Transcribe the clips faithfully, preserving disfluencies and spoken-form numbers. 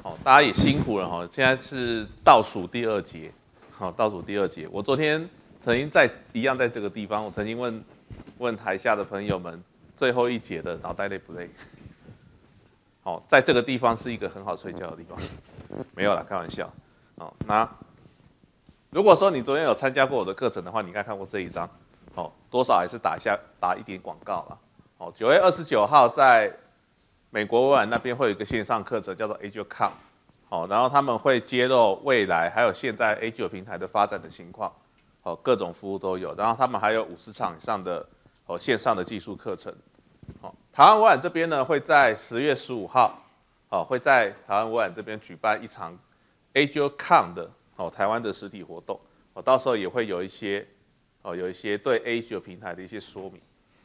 好，大家也辛苦了哈，现在是倒数第二节，好，倒数第二节。我昨天曾经在一样在这个地方，我曾经问问台下的朋友们，最后一节的脑袋累不累？好，在这个地方是一个很好睡觉的地方，没有啦，开玩笑。好，那如果说你昨天有参加过我的课程的话，你应该看过这一张，好，多少还是打一下打一点广告啦。好，九月二十九号在美国微软那边会有一个线上课程，叫做 AgileCon， 好，然后他们会揭露未来还有现在 Agile 平台的发展的情况，好，各种服务都有，然后他们还有五十场以上的哦线上的技术课程，好，台湾微软这边呢会在十月十五号，好，会在台湾微软这边举办一场 AgileCon 的哦台湾的实体活动，哦，到时候也会有一些哦有一些对 Agile 平台的一些说明。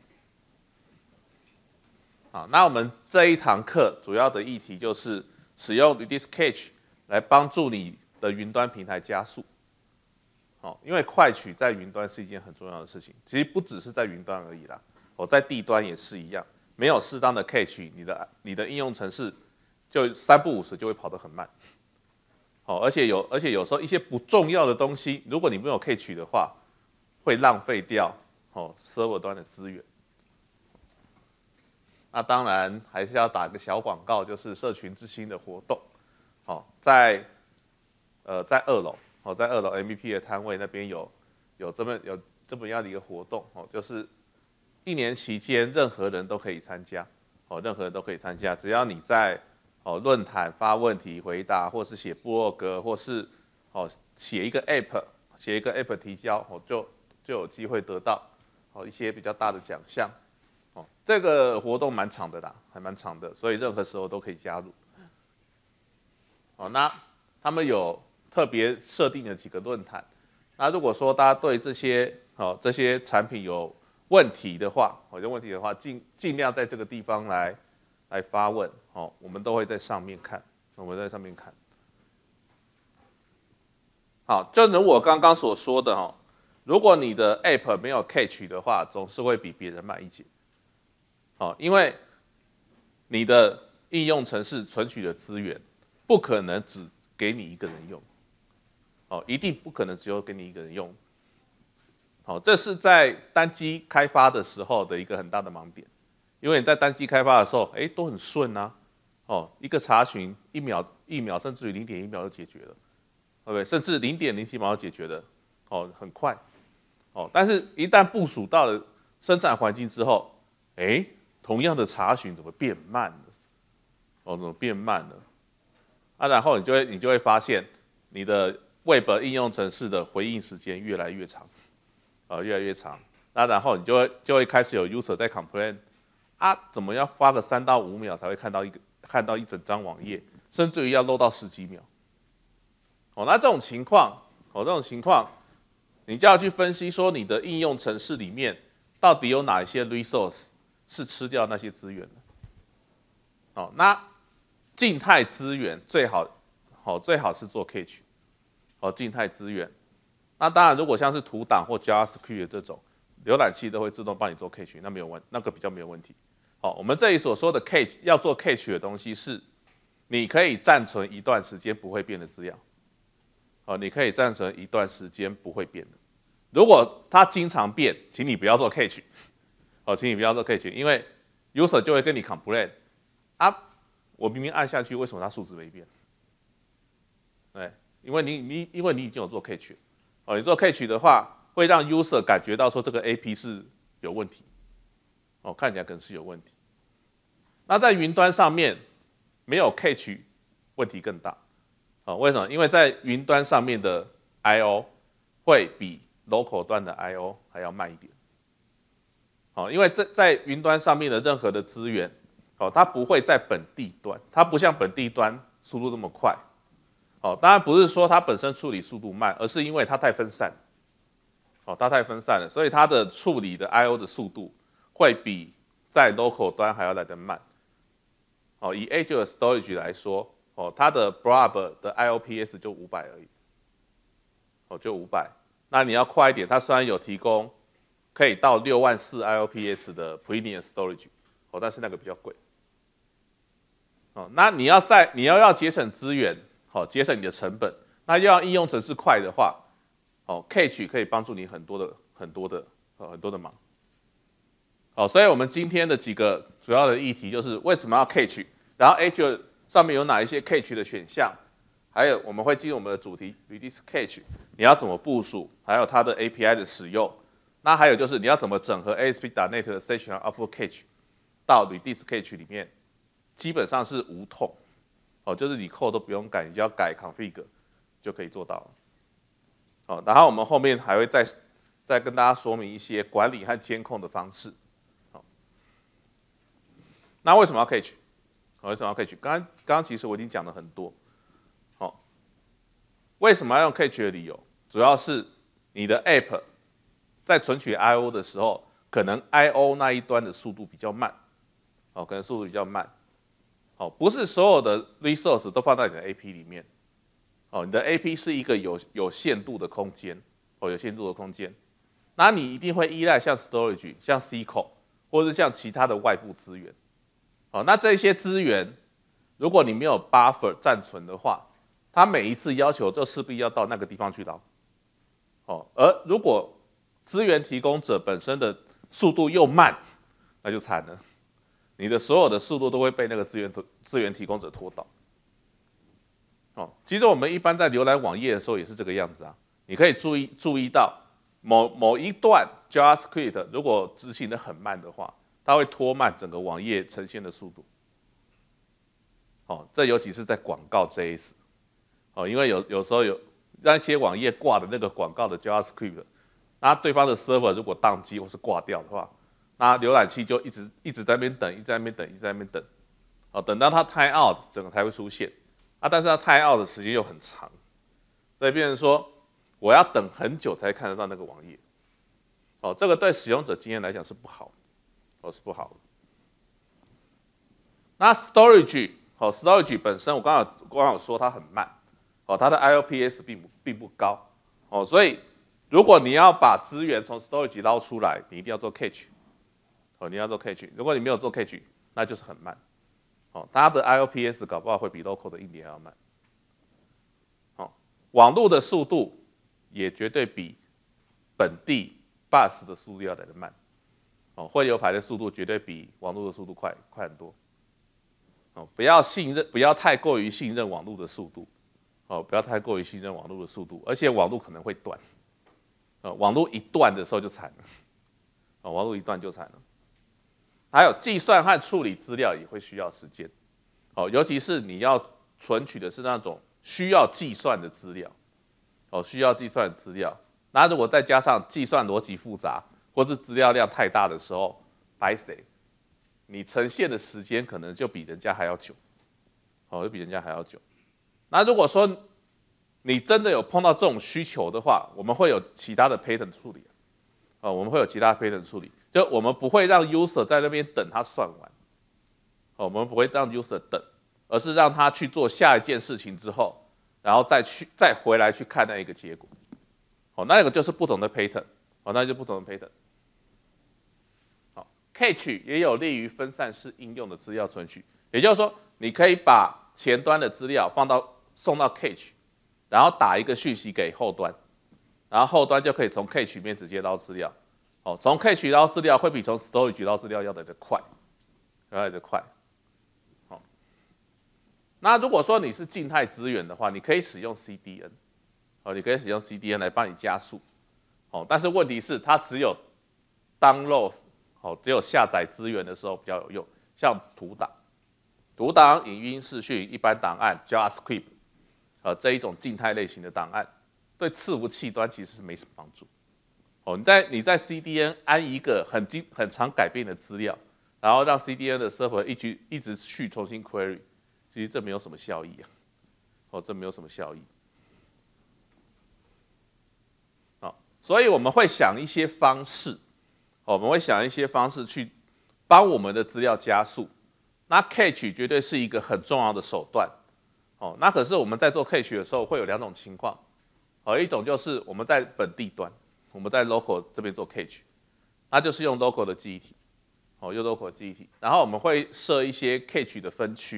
好，那我们这一堂课主要的议题就是使用 Redis Cache 来帮助你的云端平台加速。好，因为快取在云端是一件很重要的事情，其实不只是在云端而已啦，我在地端也是一样，没有适当的 Cache， 你的你的应用程式就三不五时就会跑得很慢。好，而且有而且有时候一些不重要的东西，如果你没有 Cache 的话，会浪费掉哦 server 端的资源。那当然还是要打个小广告，就是社群之星的活动，好，在呃在二楼，好，在二楼 M V P 的摊位那边有有这么有这么样的一个活动，哦，就是一年期间任何人都可以参加，哦，任何人都可以参加，只要你在哦论坛发问题回答，或是写部落格，或是哦写一个 App， 写一个 App 提交，哦就就有机会得到哦一些比较大的奖项。哦，这个活动蛮长的啦，还蛮长的，所以任何时候都可以加入。哦，那他们有特别设定的几个论坛。那如果说大家对这些哦这些产品有问题的话，哦有问题的话，尽尽量在这个地方来来发问，哦，我们都会在上面看，我们在上面看。好，就如我刚刚所说的哦，如果你的 App 没有 Cache 的话，总是会比别人慢一截。哦，因为你的应用程式存取的资源不可能只给你一个人用，哦，一定不可能只有给你一个人用。好，这是在单机开发的时候的一个很大的盲点，因为你在单机开发的时候，哎，都很顺啊，哦，一个查询一秒、一秒，甚至于零点一秒就解决了，对不对？甚至零点零几秒就解决了，哦，很快，哦，但是一旦部署到了生产环境之后，哎。同样的查询怎么变慢了？哦，怎么变慢了？啊，然后你就会你就会发现，你的 Web 应用程式的回应时间越来越长，啊、呃，越来越长。那然后你就会就会开始有 user 在 complain， 啊，怎么要花个三到五秒才会看到一个看到一整张网页，甚至于要漏到十几秒。哦，那这种情况，哦，这种情况，你就要去分析说你的应用程式里面到底有哪一些 resource。是吃掉那些资源的，哦，那静态资源最好，好、哦、最好是做 Cache， 哦，静态资源。那当然，如果像是图档或 JavaScript 这种，浏览器都会自动帮你做 Cache， 那没有问，那个比较没有问题。好、哦，我们这里所说的 Cache 要做 Cache 的东西是，你可以暂存一段时间不会变的资料，哦，你可以暂存一段时间不会变的。如果它经常变，请你不要做 Cache。哦，请你不要做 Cache， 因为 user 就会跟你 complain 啊，我明明按下去，为什么它数值没变？对，因为你你因为你已经有做 Cache， 哦，你做 Cache 的话，会让 user 感觉到说这个 A P 是有问题，哦，看起来可能是有问题。那在云端上面没有 Cache， 问题更大，哦，为什么？因为在云端上面的 I O 会比 local 端的 I O 还要慢一点。哦，因为在在云端上面的任何的资源，哦，它不会在本地端，它不像本地端速度这么快。哦，当然不是说它本身处理速度慢，而是因为它太分散。哦，它太分散了，所以它的处理的 I O 的速度会比在 local 端还要来得慢。哦，以 Azure Storage 来说，哦，它的 Blob 的 I O P S 就五百而已。哦，就五百。那你要快一点，它虽然有提供。可以到六万四 I O P S 的 Premium Storage， 哦，但是那个比较贵。 哦，那你要在你要要节省资源，好、哦，节省你的成本，那要应用程式快的话，哦 ，Cache 可以帮助你很多的很多的呃很多的忙。好，所以我们今天的几个主要的议题就是为什么要 Cache， 然后 Azure 上面有哪一些 Cache 的选项，还有我们会进入我们的主题 Redis Cache， 你要怎么部署，还有它的 A P I 的使用。那还有就是你要怎么整合 A S P dot net 的 Session Output Cache 到 Redis Cache 里面，基本上是无痛，哦，就是你 code 都不用改，你只要改 config 就可以做到了。哦，然后我们后面还会再再跟大家说明一些管理和监控的方式。那为什么要 Cache？ 为什么要 Cache？ 刚刚刚刚其实我已经讲了很多。好、哦，为什么要用 Cache 的理由，主要是你的 App 在存取 I O 的时候，可能 I O 那一端的速度比较慢，哦，可能速度比较慢。哦，不是所有的 resource 都放在你的 A P 里面。哦，你的 A P 是一个有有限度的空间，哦，有限度的空间。那你一定会依赖像 storage、像 S Q L 或者是像其他的外部资源。哦，那这些资源，如果你没有 buffer 暂存的话，它每一次要求就势必要到那个地方去捞。哦，而如果资源提供者本身的速度又慢，那就惨了，你的所有的速度都会被那个资源资源提供者拖倒。哦，其实我们一般在浏览网页的时候也是这个样子啊。你可以注意注意到某某一段 JavaScript 如果执行的很慢的话，它会拖慢整个网页呈现的速度。哦，这尤其是在广告 J S。哦，因为有有时候有那些网页挂的那个广告的 JavaScript， 那对方的 server 如果宕机或是挂掉的话，那浏览器就一直一直在那边等，一直在那边等，一直在那边等。哦，等到它 time out 整个才会出现。啊，但是它 time out 的时间又很长，所以变成说我要等很久才看得到那个网页。哦，这个对使用者经验来讲是不好的。哦，是不好的。那 storage， 哦 ，storage 本身我刚刚刚刚有说它很慢，哦，它的 I O P S 并不并不高，哦，所以如果你要把资源从 storage 捞出来，你一定要做 cache， 哦，你要做 cache， 如果你没有做 cache， 那就是很慢，哦，它的 I O P S 搞不好会比 local 的硬碟还要慢，哦，网络的速度也绝对比本地 bus 的速度要来得慢。哦，汇流排的速度绝对比网络的速度快快很多。哦，不要信任，不要太过于信任网络的速度。哦，不要太过于信任网络的速度，而且网络可能会断。哦，网络一断的时候就惨了。哦，网络一断就惨了。还有计算和处理资料也会需要时间。哦，尤其是你要存取的是那种需要计算的资料。哦，需要计算的资料，那如果再加上计算逻辑复杂，或是资料量太大的时候，白谁？你呈现的时间可能就比人家还要久，哦，就比人家还要久。那如果说你真的有碰到这种需求的话，我们会有其他的 pattern 处理，哦，我们会有其他的 pattern 处理，就我们不会让 user 在那边等他算完，哦，我们不会让 user 等，而是让他去做下一件事情之后，然后再去再回来去看那一个结果，哦，那个就是不同的 pattern， 哦，那就不同的 pattern。Cache 也有利于分散式应用的资料存取，也就是说，你可以把前端的资料放到送到 Cache， 然后打一个讯息给后端，然后后端就可以从 Cache 里面直接捞资料。哦，从 Cache 捞资料会比从 Storage 捞资料要来得快，要来得快。好，那如果说你是静态资源的话，你可以使用 C D N， 哦，你可以使用 C D N 来帮你加速。哦，但是问题是它只有 download。哦，只有下载资源的时候比较有用，像图档、读档、影音、视讯、一般档案、JavaScript， 呃这一种静态类型的档案，对伺服器端其实是没什么帮助。哦，你在你在 C D N 安一个很经很常改变的资料，然后让 C D N 的 server 一直一直去重新 query， 其实这没有什么效益啊。哦，这没有什么效益。好，所以我们会想一些方式。哦，我们会想一些方式去帮我们的资料加速。那 Cache 绝对是一个很重要的手段。哦，那可是我们在做 Cache 的时候会有两种情况。哦，一种就是我们在本地端，我们在 local 这边做 Cache， 那就是用 local 的记忆体。哦，用 local 的记忆体，然后我们会设一些 Cache 的分区。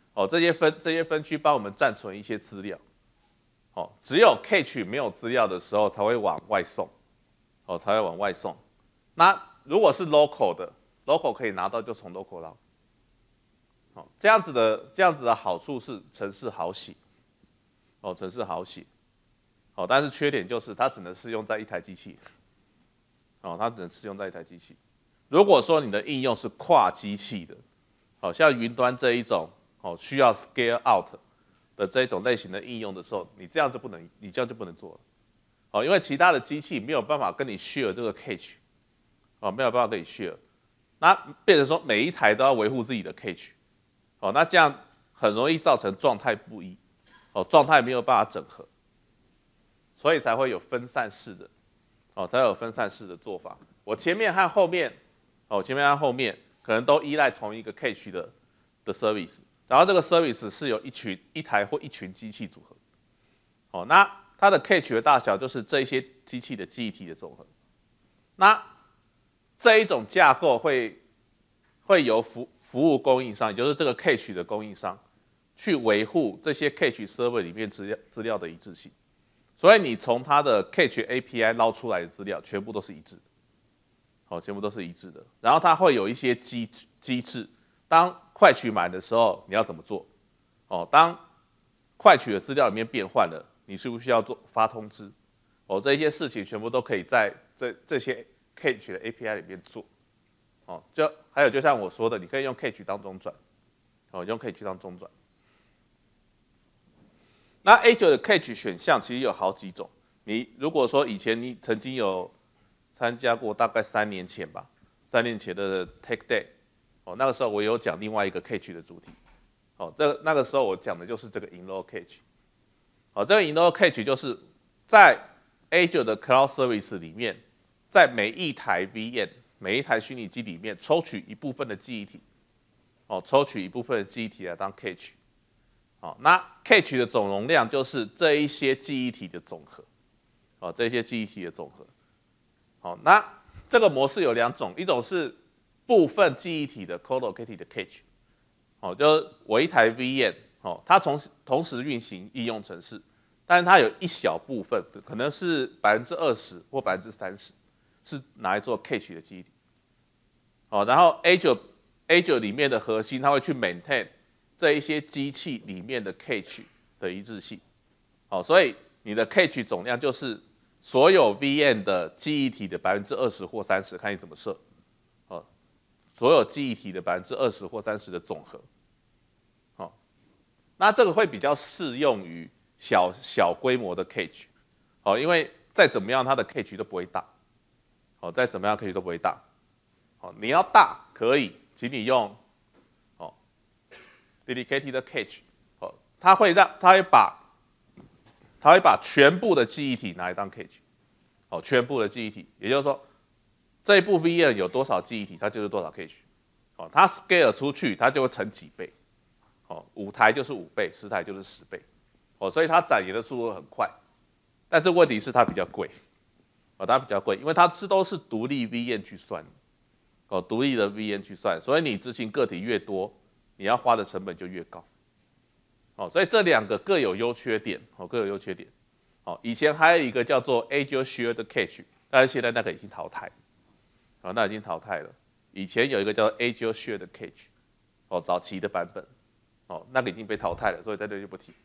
哦，这些分这些分区帮我们暂存一些资料。哦，只有 cache 没有资料的时候才会往外送，哦，才会往外送。那如果是 local 的 ，local 可以拿到就从 local 捞。哦，这样子的这样子的好处是程式好写，哦，程式好写。哦，但是缺点就是它只能适用在一台机器。哦，它只能适用在一台机器。如果说你的应用是跨机器的，好像云端这一种哦需要 scale out 的这一种类型的应用的时候，你这样就不能，你这样就不能做了。哦，因为其他的机器没有办法跟你 share 这个 cache， 哦，没有办法跟你 share， 那变成说每一台都要维护自己的 cache， 哦，那这样很容易造成状态不一，哦，状态没有办法整合，所以才会有分散式的。哦，才有分散式的做法。我前面和后面，哦，前面和后面可能都依赖同一个 cache 的的 service， 然后这个 service 是由一群一台或一群机器组合。哦，那它的 cache 的大小就是这一些机器的记忆体的总和。那这一种架构会会由服服务供应商，也就是这个 cache 的供应商，去维护这些 cache server 里面资料资料的一致性。所以你从它的 cache A P I 捞出来的资料，全部都是一致的，好，全部都是一致的。然后它会有一些机机制，当快取满的时候，你要怎么做？哦，当快取的资料里面变换了，你需不需要做发通知？哦，这些事情全部都可以在这这些 cache 的 A P I 里面做。哦，就还有就像我说的，你可以用 cache 当中转，哦，用 cache 当中转。那 A 九 的 cache 选项其实有好几种。你如果说以前你曾经有参加过，大概三年前吧，三年前的 Tech Day， 哦，那个时候我有讲另外一个 cache 的主题。哦，这那个时候我讲的就是这个 in-row cache。哦，这个 in-row cache 就是在 A 九 的 Cloud Service 里面，在每一台 V M、每一台虚拟机里面抽取一部分的记忆体，哦，抽取一部分的记忆体来当 cache。好，那 cache 的总容量就是这一些记忆体的总和，哦，这些记忆体的总和。好，那这个模式有两种，一种是部分记忆体的 co-located 的 cache， 哦，就是我一台 V M， 哦，它同同时运行应用程式，但是它有一小部分，可能是百分之二十或百分之三十，是拿来做 cache 的记忆体。哦，然后 A 九 A 九 里面的核心，它会去 maintain。这一些机器里面的 cache 的一致性，好，所以你的 cache 总量就是所有 V M 的记忆体的百分之二十或三十，看你怎么设，哦，所有记忆体的百分之二十或三十的总和，好，那这个会比较适用于小小规模的 cache，哦，因为再怎么样它的 cache 都不会大，哦，再怎么样 cache 都不会大，哦，你要大可以，请你用。dedicated cache， 哦，它会让它会把它会把全部的记忆体拿来当 cache， 哦，全部的记忆体，也就是说这一部 V M 有多少记忆体，它就是多少 cache， 哦，它 scale 出去它就会乘几倍，哦，五台就是五倍，十台就是十倍，哦，所以它展延的速度很快，但是问题是它比较贵，哦，它比较贵，因为它是都是独立 V M 去算的，哦，独立的 V M 去算，所以你执行个体越多。你要花的成本就越高，哦，所以这两个各有优缺点，哦，各有优缺点，哦，以前还有一个叫做 A 九 Shared Cache， 但是现在那个已经淘汰，哦，那已经淘汰了。以前有一个叫做 A 九 Shared Cache， 哦，早期的版本，哦，那个已经被淘汰了，所以在这就不提。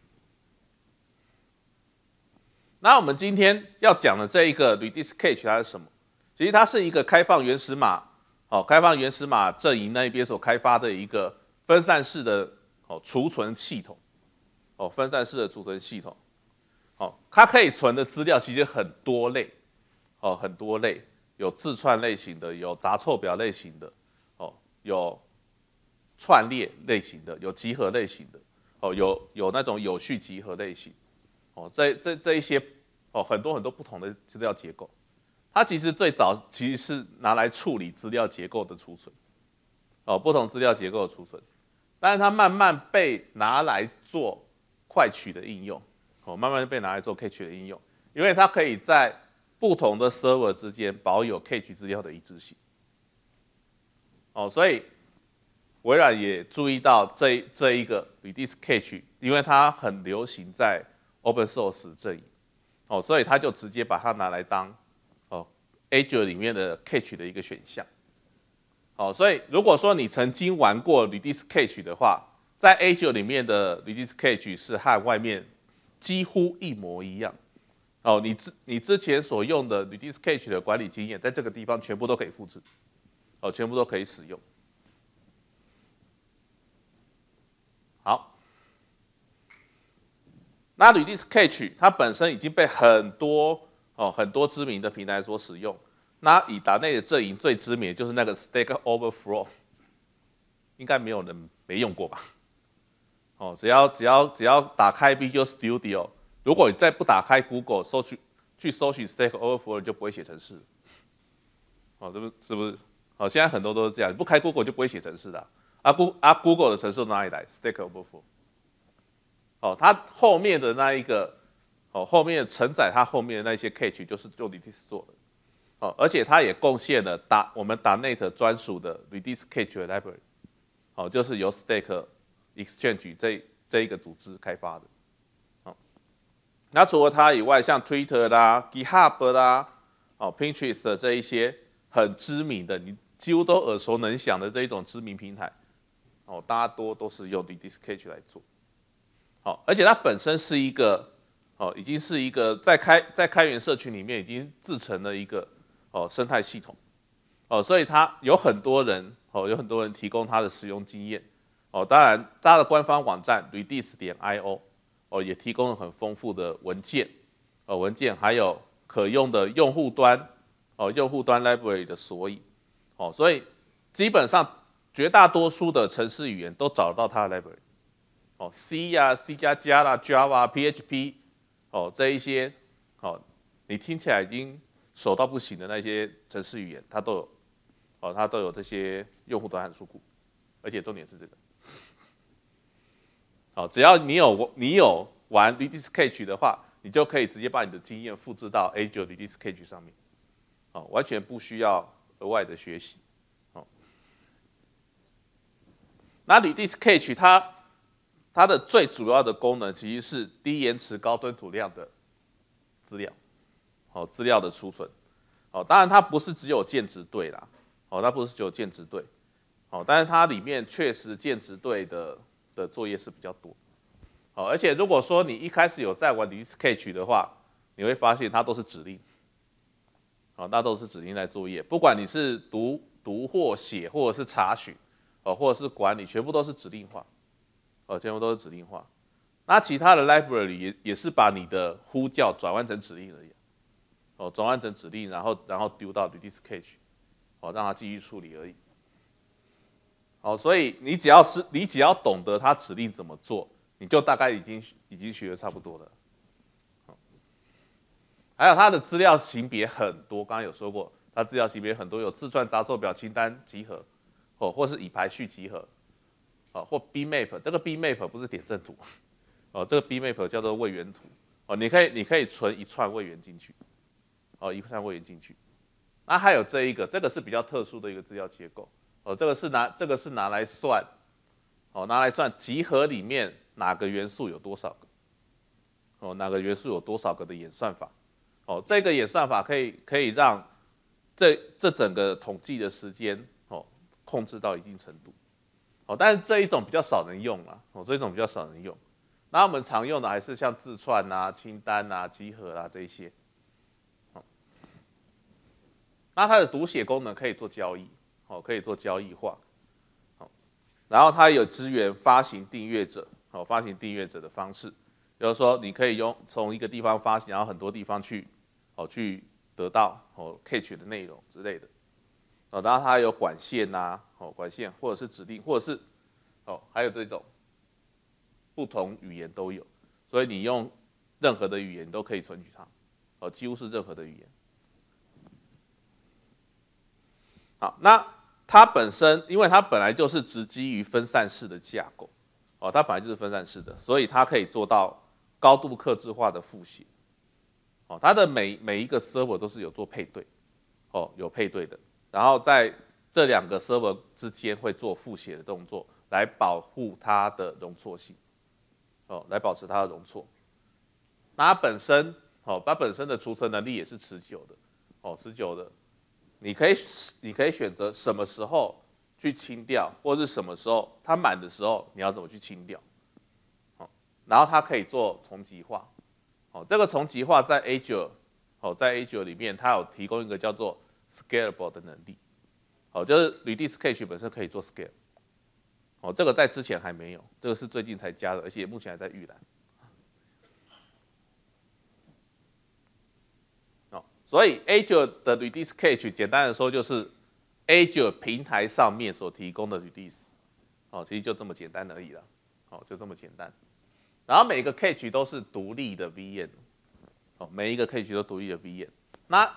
那我们今天要讲的这一个 Redis Cache 它是什么？其实它是一个开放原始码，哦，开放原始码阵营那边所开发的一个。分散式的哦储存系统，哦分散式的储存系统，哦它可以存的资料其实很多类，哦很多类，有字串类型的，有杂凑表类型的，哦有串列类型的，有集合类型的，哦有有那种有序集合类型，哦这这这一些哦很多很多不同的资料结构，它其实最早其实是拿来处理资料结构的储存，哦不同资料结构的储存。但是它慢慢被拿来做快取的应用，哦，慢慢被拿来做 cache 的应用，因为它可以在不同的 server 之间保有 cache 资料的一致性，哦，所以微软也注意到这这一个 Redis Cache， 因为它很流行在 Open Source 阵营，哦，所以他就直接把它拿来当哦 Azure 里面的 Cache 的一个选项。哦，所以如果说你曾经玩过 Redis Cache 的话，在 Azure 里面的 Redis Cache 是和外面几乎一模一样。哦，你之你之前所用的 Redis Cache 的管理经验，在这个地方全部都可以复制，哦，全部都可以使用。好，那 Redis Cache 它本身已经被很多哦很多知名的平台所使用。那以达内的阵营最知名的就是那个 Stack Overflow， 应该没有人没用过吧？哦，只要只要只要打开 Visual Studio， 如果你再不打开 Google 搜去去搜寻 Stack Overflow， 就不会写程式。哦，这不是不是？哦，现在很多都是这样，你不开 Google 就不会写程式的啊。啊 Google 啊 Google 的程式哪里来 ？Stack Overflow。哦，它后面的那一个哦，后面承载它后面的那些 cache 就是用 Redis 做的。哦，而且它也贡献了打我们打 .NET 专属的 Redis Cache Library， 哦，就是由 Stack Exchange 这这一个组织开发的。哦，那除了它以外，像 Twitter 啦、GitHub 啦、哦 Pinterest 的这一些很知名的，你几乎都耳熟能详的这一种知名平台，哦，大家多都是用 Redis Cache 来做。哦，而且它本身是一个哦，已经是一个在开在开源社群里面已经自成了一个。哦，生态系统，哦，所以它有很多人，哦，有很多人提供它的使用经验，哦，当然，它的官方网站 redis 点 i o， 哦，也提供了很丰富的文件，哦，文件还有可用的用户端，哦，用户端 library 的索引，哦，所以基本上绝大多数的程式语言都找得到它的 library， 哦 ，C 呀、啊、C 加加啦、Java、P H P， 哦，这一些，哦，你听起来已经熟到不行的那些程式语言，它都有，哦，它都有这些用户端函数库，而且重点是这个，好，只要你有你有玩 Redis Cache 的话，你就可以直接把你的经验复制到 Azure Redis Cache 上面，哦，完全不需要额外的学习，哦。那 Redis Cache 它它的最主要的功能其实是低延迟、高吞吐量的资料。哦，资料的储存，哦，当然它不是只有键值对啦，哦，它不是只有键值对，哦，但是它里面确实键值对的的作业是比较多，哦，而且如果说你一开始有在玩 Redis Cache 的话，你会发现它都是指令，哦，那都是指令在作业，不管你是读读或写，或者是查询，哦，或者是管理，全部都是指令化，哦，全部都是指令化。那其他的 library 也也是把你的呼叫转换成指令而已。哦，转换成指令，然后然后丢到 Redis Cache， 哦，让它继续处理而已。哦，所以你只要是你只要懂得它指令怎么做，你就大概已经已经学的差不多了。哦，还有它的资料型别很多，刚刚有说过，它资料型别很多，有字串、杂奏表、清单集合，哦，或是以排序集合，哦，或 B map， 这个 B map 不是点阵图，哦，这个 B map 叫做位元图，哦，你可以你可以存一串位元进去。哦，一串位元进去，那还有这一个，这个是比较特殊的一个资料结构。哦，这个是拿这个是拿来算，哦，拿来算集合里面哪个元素有多少个，哦，哪个元素有多少个的演算法。哦，这个演算法可以可以让这这整个统计的时间哦控制到一定程度。哦，但是这一种比较少人用啦，哦，这一种比较少人用。那我们常用的还是像字串啊、清单啊、集合啊这一些。那它的读写功能可以做交易，哦，可以做交易化，哦，然后它有支援发行订阅者，哦，发行订阅者的方式，比如说你可以用从一个地方发行，然后很多地方去，哦，去得到哦 cache 的内容之类的，哦，然后它有管线呐、啊，哦，管线或者是指令，或者是哦，还有这种不同语言都有，所以你用任何的语言都可以存取它，哦，几乎是任何的语言。好，那它本身，因为它本来就是直基于分散式的架构，哦，它本来就是分散式的，所以它可以做到高度客制化的复写，哦，它的每每一个 server 都是有做配对，哦，有配对的，然后在这两个 server 之间会做复写的动作，来保护它的容错性，哦，来保持它的容错。那它本身，哦，它本身的储存能力也是持久的，哦，持久的。你可以你可以选择什么时候去清掉，或是什么时候它满的时候你要怎么去清掉，哦，然后它可以做重极化，哦，这个重极化在 Azure， 哦，在 Azure 里面它有提供一个叫做 scalable 的能力，哦，就是 Redis Cache 本身可以做 scale， 哦，这个在之前还没有，这个是最近才加的，而且目前还在预览。所以 Azure 的 Redis Cache 简单的说就是 Azure 平台上面所提供的 Redis， 哦，其实就这么简单而已了，哦，就这么简单。然后每个 Cache 都是独立的 V M， 哦，每一个 Cache 都独立的 V M。那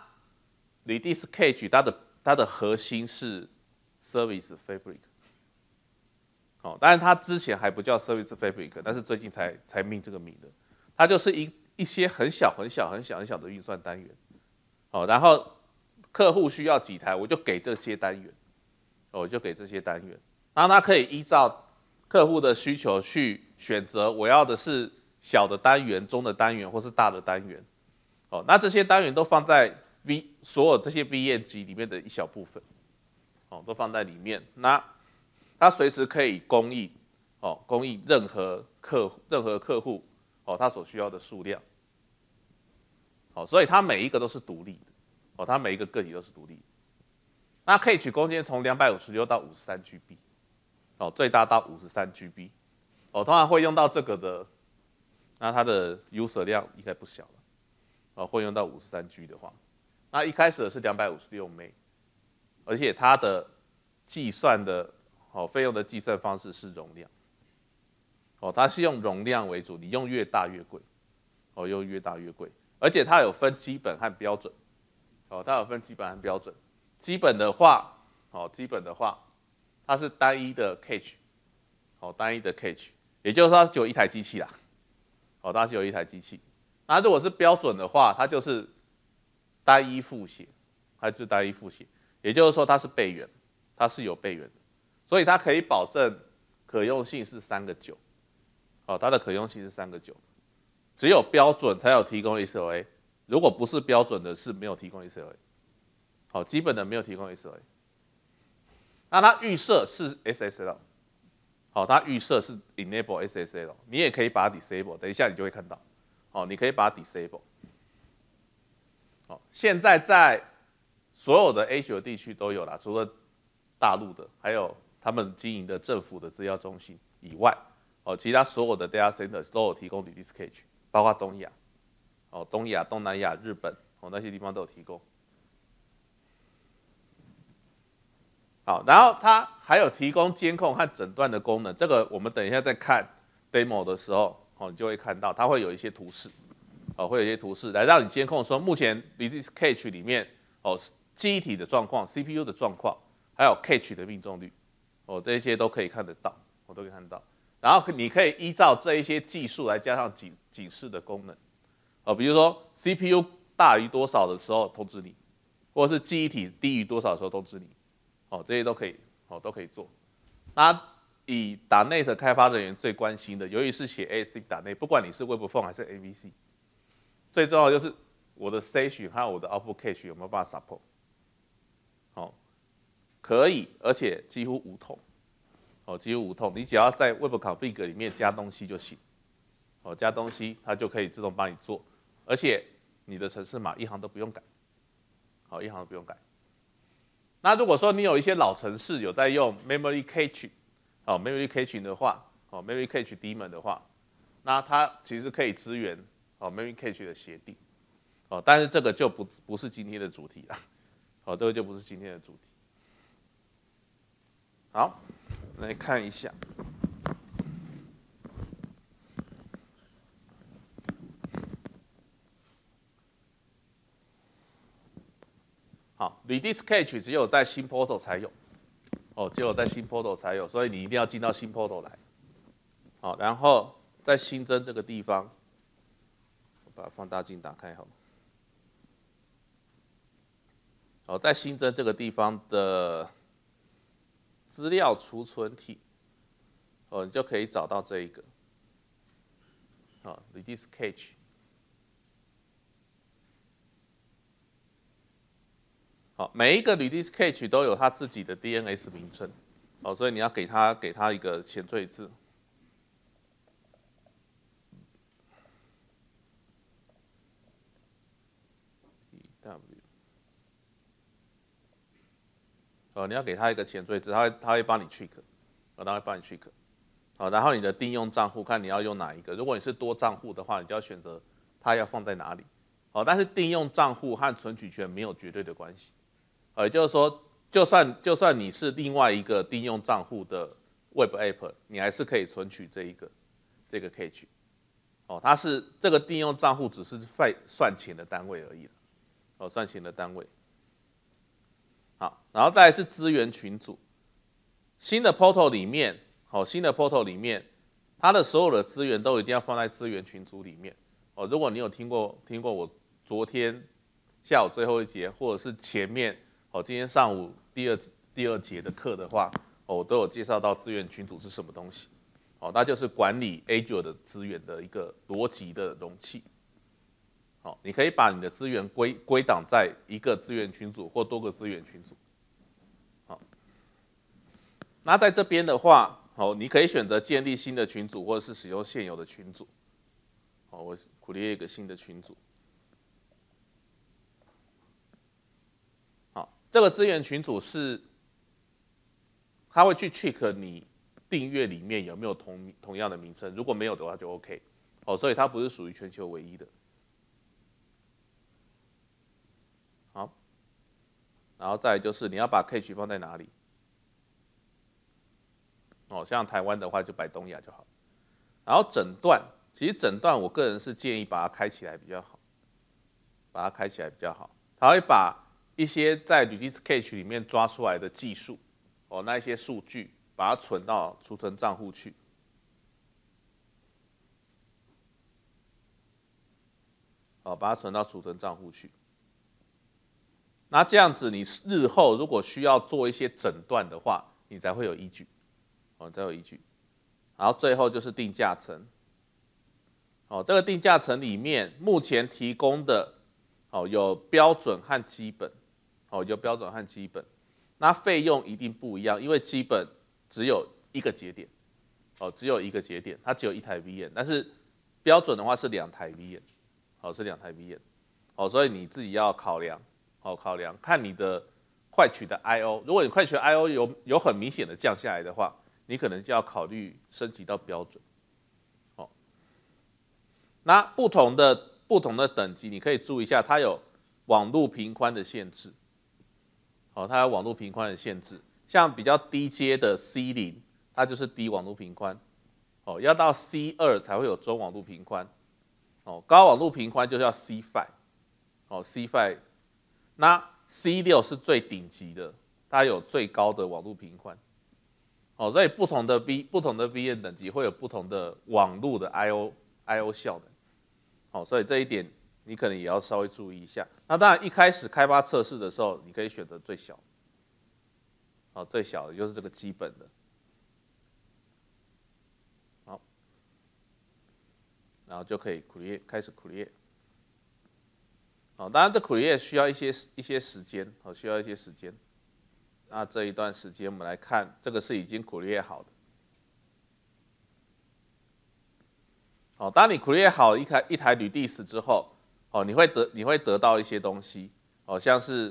Redis Cache 它的它的核心是 Service Fabric， 哦，当然它之前还不叫 Service Fabric， 但是最近才才命这个名的。它就是一一些很小很小很小很小的运算单元。哦，然后客户需要几台，我就给这些单元，哦，我就给这些单元，然后他可以依照客户的需求去选择，我要的是小的单元、中的单元或是大的单元，哦，那这些单元都放在 V 所有这些 V M 集里面的一小部分，哦，都放在里面，那它随时可以供应，哦，供应任何客任何客户，哦，他所需要的数量。哦，所以它每一个都是独立的，哦，它每一个个体都是独立的。那 Cache 空间从两百五十六到五十三 G B， 哦，最大到五十三 G B， 哦，通常会用到这个的，那它的 user 量应该不小了，哦，会用到五十三 G 的话，那一开始的是两百五十六 M B， 而且它的计算的哦费用的计算方式是容量，哦，它是用容量为主，你用越大越贵，哦，用越大越贵。而且它有分基本和标准，哦，它有分基本和标准。基本的话，哦，基本的话，它是单一的 cache， 哦，单一的 cache， 也就是说它只有一台机器啦，哦，它只有一台机器。那如果是标准的话，它就是单一复写，它就单一复写，也就是说它是备源，它是有备源的，所以它可以保证可用性是三个九，哦，它的可用性是三个九。只有标准才有提供 S L A， 如果不是标准的，是没有提供 S L A。好，基本的没有提供 S L A。那它预设是 S S L， 好，它预设是 enable S S L， 你也可以把它 disable， 等一下你就会看到。好，你可以把它 disable。好，现在在所有的 Azure 地区都有啦，除了大陆的，还有他们经营的政府的资料中心以外，哦，其他所有的 data centers 都有提供 Redis Cache。包括东亚，哦，东亚、东南亚、日本，哦，那些地方都有提供。好，然后它还有提供监控和诊断的功能。这个我们等一下在看 demo 的时候，哦，你就会看到，它会有一些图示，哦，会有一些图示来让你监控说，目前 Redis Cache 里面，哦，记忆体的状况、C P U 的状况，还有 Cache 的命中率，哦，这些都可以看得到，我都可以看得到。然后你可以依照这一些技术来加上警警示的功能，哦，比如说 C P U 大于多少的时候通知你，或者是记忆体低于多少的时候通知你，哦，这些都可以，哦，都可以做。那以 .NET 开发人员最关心的，由于是写 A S C .NET， 不管你是 Webform 还是 A V C， 最重要的就是我的 Session 和我的 Output Cache 有没有办法 support， 哦，可以，而且几乎无痛。哦，几乎无痛，你只要在 Web Config 里面加东西就行。哦，加东西它就可以自动帮你做，而且你的程式码一行都不用改。好，一行都不用改。那如果说你有一些老程式有在用 Memory Cache， 哦 ，Memory Cache 的话，哦 ，Memory Cache daemon 的话，那它其实可以支援哦 Memory Cache 的协定。哦，但是这个就不不是今天的主题了。哦，这个就不是今天的主题。好。来看一下，好 ，Redis Cache 只有在新 portal 才有，哦，只有在新 portal 才有，所以你一定要进到新 portal 来，好，然后在新增这个地方，我把放大镜打开好了，好，在新增这个地方的资料储存体，哦，你就可以找到这一个，哦 ，Redis Cache。好，每一个 Redis Cache 都有它自己的 D N S 名称，哦，所以你要给它给它一个前缀字。哦，你要给它一个前缀字，它会它会帮你 trick， 哦，它会帮你 trick， 好，然后你的定用账户看你要用哪一个。如果你是多账户的话，你就要选择它要放在哪里。好，但是定用账户和存取权没有绝对的关系。呃，也就是说，就算就算你是另外一个定用账户的 Web App， 你还是可以存取这一个这个 cache。哦，它是这个定用账户只是算算钱的单位而已了。哦，算钱的单位。好，然后再来是资源群组。新的 portal 里面，好，新的 portal 里面，它的所有的资源都一定要放在资源群组里面。哦，如果你有听过听过我昨天下午最后一节，或者是前面哦今天上午第二第二节的课的话，哦，我都有介绍到资源群组是什么东西。哦，那就是管理 Azure 的资源的一个逻辑的容器。好，你可以把你的资源归归档在一个资源群组或多个资源群组。好，那在这边的话，哦，你可以选择建立新的群组，或者是使用现有的群组。好，我create一个新的群组。好，这个资源群组是，它会去 check 你订阅里面有没有同同样的名称，如果没有的话就 OK。哦，所以它不是属于全球唯一的。好，然后再来就是你要把 cache 放在哪里？哦，像台湾的话就摆东亚就好。然后诊断，其实诊断我个人是建议把它开起来比较好，把它开起来比较好。它会把一些在 Redis Cache 里面抓出来的技术，哦，那一些数据，把它存到储存账户去。哦，把它存到储存账户去。那这样子，你日后如果需要做一些诊断的话，你才会有依据，哦，才有依据。然后最后就是定价层，哦，这个定价层里面目前提供的，哦，有标准和基本，哦，有标准和基本。那费用一定不一样，因为基本只有一个节点，哦，只有一个节点，它只有一台 V M， 但是标准的话是两台 V M， 哦，是两台 V M， 哦，所以你自己要考量。好，考量看你的快取的 I O， 如果你快取的 I O 有有很明显的降下来的话，你可能就要考虑升级到标准。好，那不同的不同的等级，你可以注意一下，它有网路频宽的限制。好，它有网路频宽的限制，像比较低阶的 C 零，它就是低网路频宽。哦，要到 C 二才会有中网路频宽。哦，高网路频宽就是要 C 五。哦 ，C 五。那 C 六是最顶级的，它有最高的网络频宽。哦，所以不同的 V 不同的 V M 等级会有不同的网络的 I O I O 效能。好，所以这一点你可能也要稍微注意一下。那当然一开始开发测试的时候，你可以选择最小。好，最小的就是这个基本的。好，然后就可以 create 开始 create。好，当然这 create 需要一些一些时间，好，需要一些时间。那这一段时间我们来看，这个是已经 create 好的。好，当你 create 好一台一台 Redis 之后，哦，你会得你会得到一些东西，哦，像是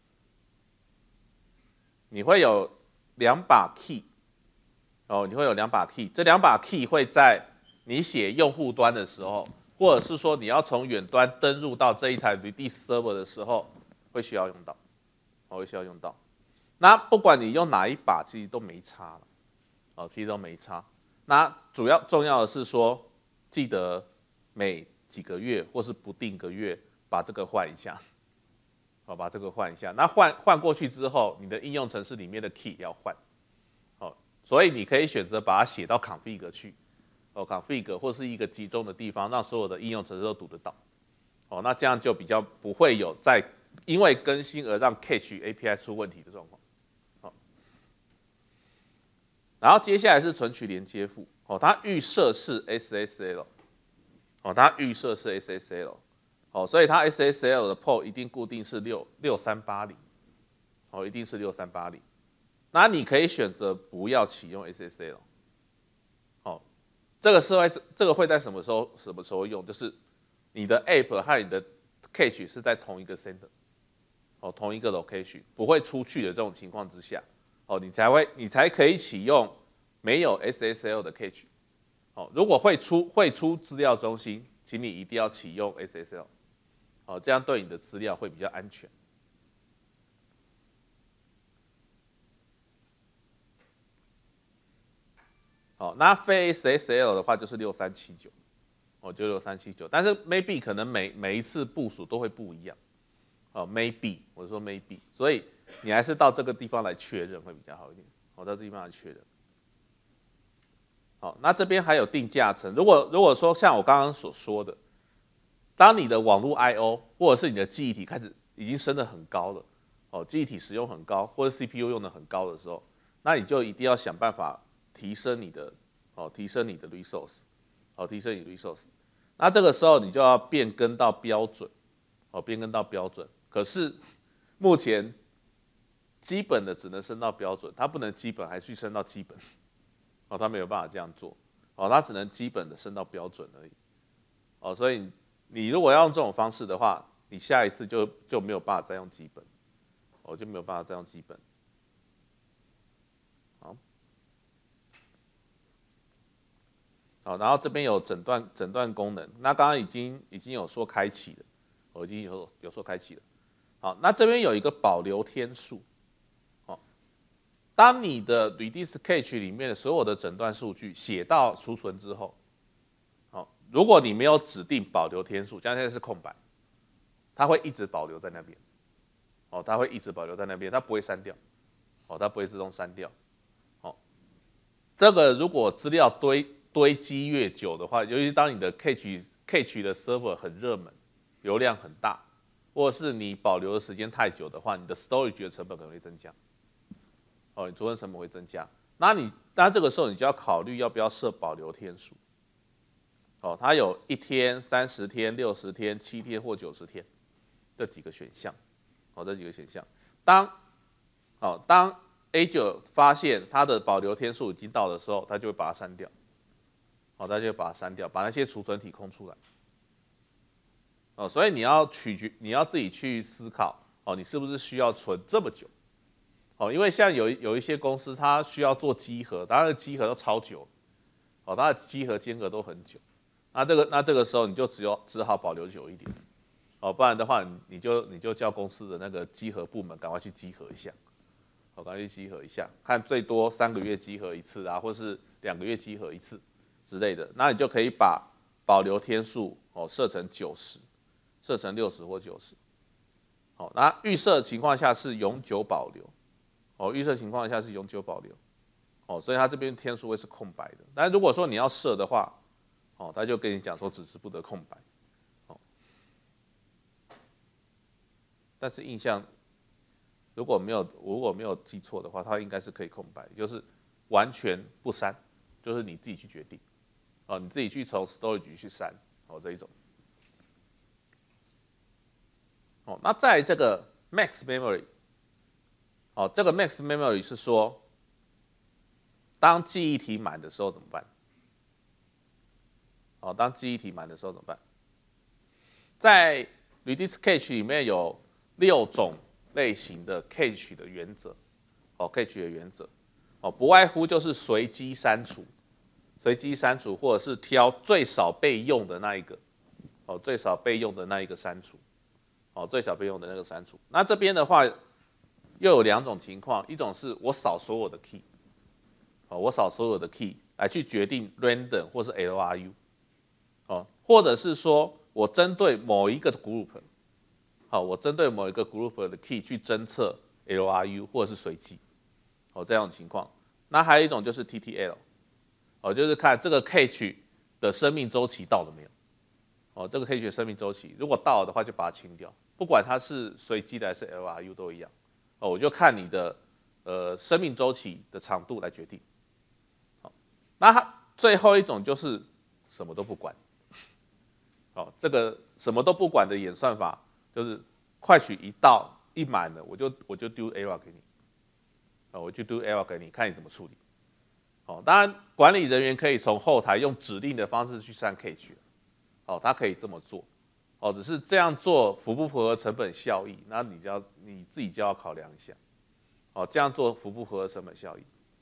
你会有两把 key， 哦，你会有两把 key， 这两把 key 会在你写用户端的时候。或者是说你要从远端登入到这一台 Redis server 的时候，会需要用到，哦，会需要用到。那不管你用哪一把，其实都没差了，哦，其实都没差。那主要重要的是说，记得每几个月或是不定个月把这个换一下，好，把这个换一下。那换换过去之后，你的应用程式里面的 key 要换，好，所以你可以选择把它写到 config 去。哦 ，config 或是一个集中的地方，让所有的应用程式都读得到。哦，那这样就比较不会有在因为更新而让 cache A P I 出问题的状况。好， 然后接下来是存取连接埠，哦，它预设是 S S L， 哦，它预设是 S S L， 哦，所以它 S S L 的 port 一定固定是六六三八零，哦，一定是六三八零。那你可以选择不要启用 S S L， 哦，这个是会这个会在什么时候什么时候用？就是你的 app 和你的 cache 是在同一个 sender， 哦，同一个 location 不会出去的这种情况之下。哦，你才会，你才可以启用没有 S S L 的 cache。哦，如果会出会出资料中心，请你一定要启用 S S L。哦，这样对你的资料会比较安全。好，那非 S S L 的话就是六三七九，哦，就六三七九，但是 maybe 可能每每一次部署都会不一样。哦 ，maybe 我说 maybe， 所以你还是到这个地方来确认会比较好一点。我、哦、到这地方来确认。好，那这边还有定价层。如果如果说像我刚刚所说的，当你的网络 I O 或者是你的记忆体开始已经升得很高了，哦，记忆体使用很高，或者 C P U 用得很高的时候，那你就一定要想办法提升你的哦，提升你的 resource， 哦，提升你的 resource。那这个时候你就要变更到标准，哦，变更到标准。可是目前基本的只能升到标准，它不能基本还去升到基本，哦，它没有办法这样做，哦，它只能基本的升到标准而已，哦，所以你如果要用这种方式的话，你下一次就就没有办法再用基本，哦，就没有办法再用基本。好，好，然后这边有诊断诊断功能，那刚刚已经已经有说开启了，我已经有有说开启了。好，那这边有一个保留天数，哦，当你的 Redis cache 里面的所有的诊断数据写到储存之后，好，如果你没有指定保留天数，像现在是空白，它会一直保留在那边，哦，它会一直保留在那边，它不会删掉，哦，它不会自动删掉，哦，这个如果资料堆堆积越久的话，尤其当你的 cache cache 的 server 很热门，流量很大。或者是你保留的时间太久的话，你的 storage 的成本可能会增加，哦，你储存成本会增加。那你那这个时候你就要考虑要不要设保留天数，哦，它有一天、三十天、六十天、七天或九十天这几个选项，哦，这几个选项。当哦当 A 九 发现它的保留天数已经到的时候，它就会把它删掉，哦，它就会把它删掉，把那些储存体空出来。哦，所以你要取决，你要自己去思考，哦，你是不是需要存这么久？哦，因为像有有一些公司，它需要做稽核，它的稽核都超久，哦，它的稽核间隔都很久，那这个那这个时候你就只有只好保留久一点，哦，不然的话你你就你就叫公司的那个稽核部门赶快去稽核一下，哦，赶快去稽核一下，看最多三个月稽核一次啊，或是两个月稽核一次之类的，那你就可以把保留天数哦设成九十。设成六十或九十，好，那预设情况下是永久保留，哦，预设情况下是永久保留，哦，所以它这边天数会是空白的。但如果说你要设的话，哦，他就跟你讲说只是不得空白，哦，但是印象如果没有如果没有记错的话，它应该是可以空白，就是完全不删，就是你自己去决定，哦，你自己去从 storage 去删，哦，这一种。哦，那在这个 max memory， 哦，这个 max memory 是说，当记忆体满的时候怎么办？哦，当记忆体满的时候怎么办？在 Redis cache 里面有六种类型的 cache 的原则，哦 ，cache 的原则，哦，不外乎就是随机删除，随机删除，或者是挑最少备用的那一个，哦，最少备用的那一个删除。哦，最小备用的那个删除。那这边的话，又有两种情况，一种是我扫所有的 key， 哦，我扫所有的 key 来去决定 random 或是 L R U， 哦，或者是说我针对某一个 group， 好，我针对某一个 group 的 key 去侦测 L R U 或者是随机，哦，这样的情况。那还有一种就是 T T L， 哦，就是看这个 cache 的生命周期到了没有。哦，这个cache的生命周期，如果到了的话，就把它清掉，不管它是随机的还是 L R U 都一样。哦，我就看你的呃生命周期的长度来决定。 那它最后一种就是什么都不管。哦，这个什么都不管的演算法，就是快取一到一满了，我就我就丢 error 给你，哦，我就丢 error 给你，看你怎么处理。哦，当然管理人员可以从后台用指令的方式去删 cache， 哦，他可以这么做，哦，只是这样做符不符合成本效益，那你就要你自己就要考量一下，哦，这样做符不符合成本效益？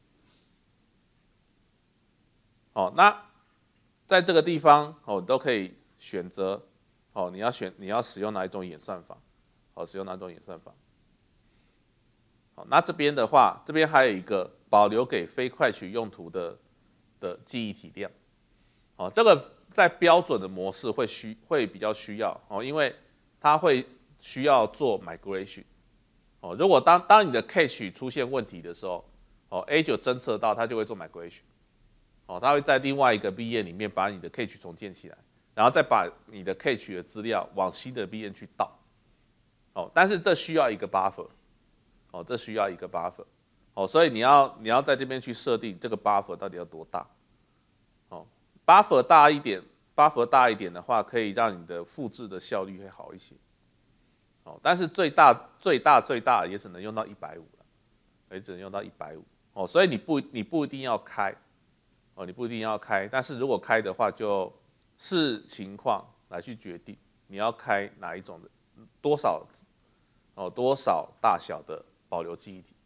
哦，那在这个地方，哦，你都可以选择，哦，你要选你要使用哪一种演算法，哦，使用哪种演算法。好，那这边的话，这边还有一个保留给非快取用途的的记忆体量，哦，这个在标准的模式会需会比较需要，哦，因为它会需要做 migration， 哦，如果当当你的 cache 出现问题的时候，哦 ，A 九 侦测到它就会做 migration。哦，它会在另外一个 V M 里面把你的 cache 重建起来，然后再把你的 cache 的资料往新的 V M 去倒。哦，但是这需要一个 buffer， 哦，这需要一个 buffer， 哦，所以你要你要在这边去设定这个 buffer 到底要多大。哦 ，buffer 大一点 ，buffer 大一点的话，可以让你的复制的效率会好一些。哦，但是最大最大最大也只能用到一百五了，也只能用到一百五。哦，所以你不你不一定要开。哦，你不一定要开，但是如果开的话，就视情况来去决定你要开哪一种的，多少哦多少大小的保留记忆体。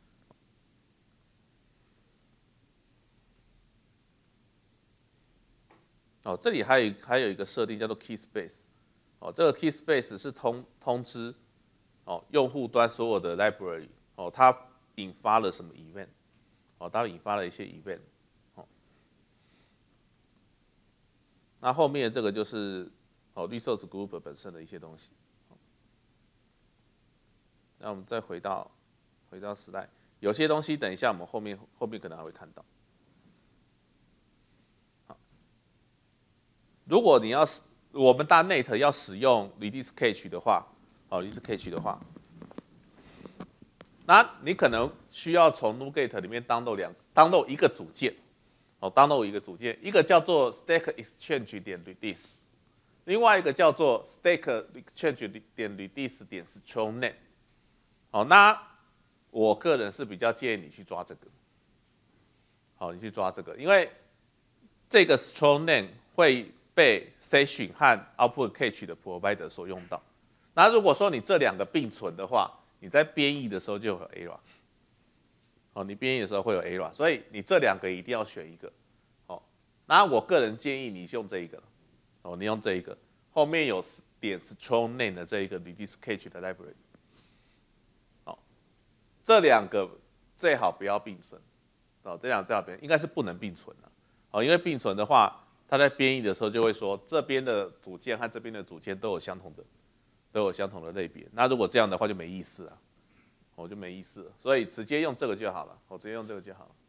哦，这里还有还有一个设定叫做 key space， 哦，这个 key space 是通通知哦用户端所有的 library 哦，它引发了什么 event， 哦，它引发了一些 event。那后面这个就是哦 resource group 本身的一些东西。那我们再回到回到时代，有些东西等一下我们后面后面可能还会看到。好，如果你要我们大 net 要使用 Redis cache 的话，哦 Redis cache 的话，那你可能需要从 NuGet 里面 download 两 download 一个组件。哦 ，download 一个组件，一个叫做 stack exchange 点 redis， 另外一个叫做 stack exchange 点 redis 点 strongnet。好，那我个人是比较建议你去抓这个。好，你去抓这个，因为这个 strongnet 会被 session 和 output cache 的 provider 所用到。那如果说你这两个并存的话，你在编译的时候就有 error。哦，你编译的时候会有 error， 所以你这两个一定要选一个。哦，那我个人建议你用这一个。哦，你用这一个，后面有点 strongnet 的这一个 Redis cache 的 library。哦，这两个最好不要并存。哦，这两最好并应该是不能并存的。哦，因为并存的话，它在编译的时候就会说这边的组件和这边的组件都有相同的都有相同的类别。那如果这样的话就没意思了。我就没意思了，所以直接用这个就好了。我直接用这个就好了。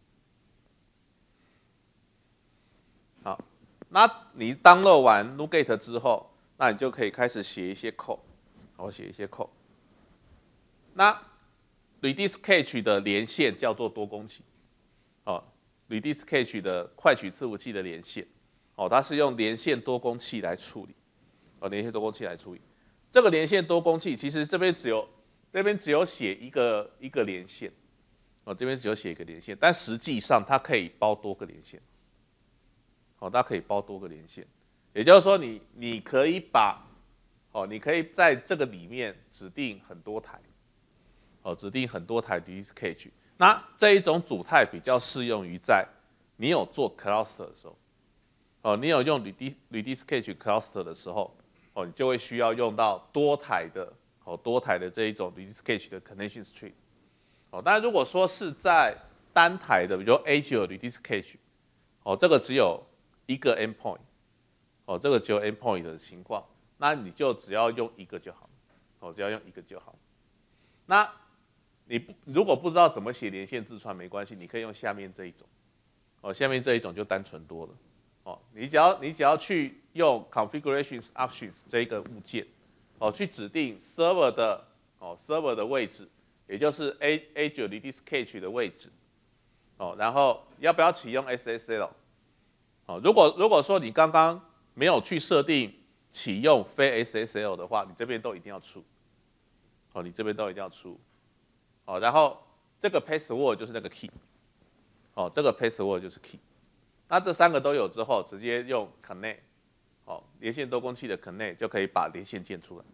好，那你 download 完 NuGet 之后，那你就可以开始写一些 code， 我写一些 code。那 Redis cache 的连线叫做多工器，哦 ，Redis cache 的快取伺服器的连线，哦，它是用连线多工器来处理，哦，连线多工器来处理。这个连线多工器其实这边只有。这边只有写一个一个连线，哦，这边只有写一个连线，但实际上它可以包多个连线，哦，它可以包多个连线，也就是说你你可以把，哦，你可以在这个里面指定很多台，哦，指定很多台 Redis cache。那这一种组态比较适用于在你有做 cluster 的时候，哦，你有用 Redis Redis cache cluster 的时候，哦，你就会需要用到多台的。哦，多台的这一种 Redis cache 的 connection string， 哦，但如果说是在单台的，比如说 A 九 Redis cache， 哦，这个只有一个 endpoint， 哦，这个只有 endpoint 的情况，那你就只要用一个就好，哦，只要用一个就好。那你如果不知道怎么写连线字串没关系，你可以用下面这一种，哦，下面这一种就单纯多了，哦，你只要你只要去用 configurations options 这一个物件。哦，去指定 server 的哦 server 的位置，也就是 A A 九 Redis cache 的位置， 哦，然后要不要启用 S S L？ 哦，如果如果说你刚刚没有去设定启用非 S S L 的话，你这边都一定要出。哦，你这边都一定要出。哦，然后这个 password 就是那个 key。哦，这个 password 就是 key。那这三个都有之后，直接用 connect。哦，连线多工器的 connect 就可以把连线建出来。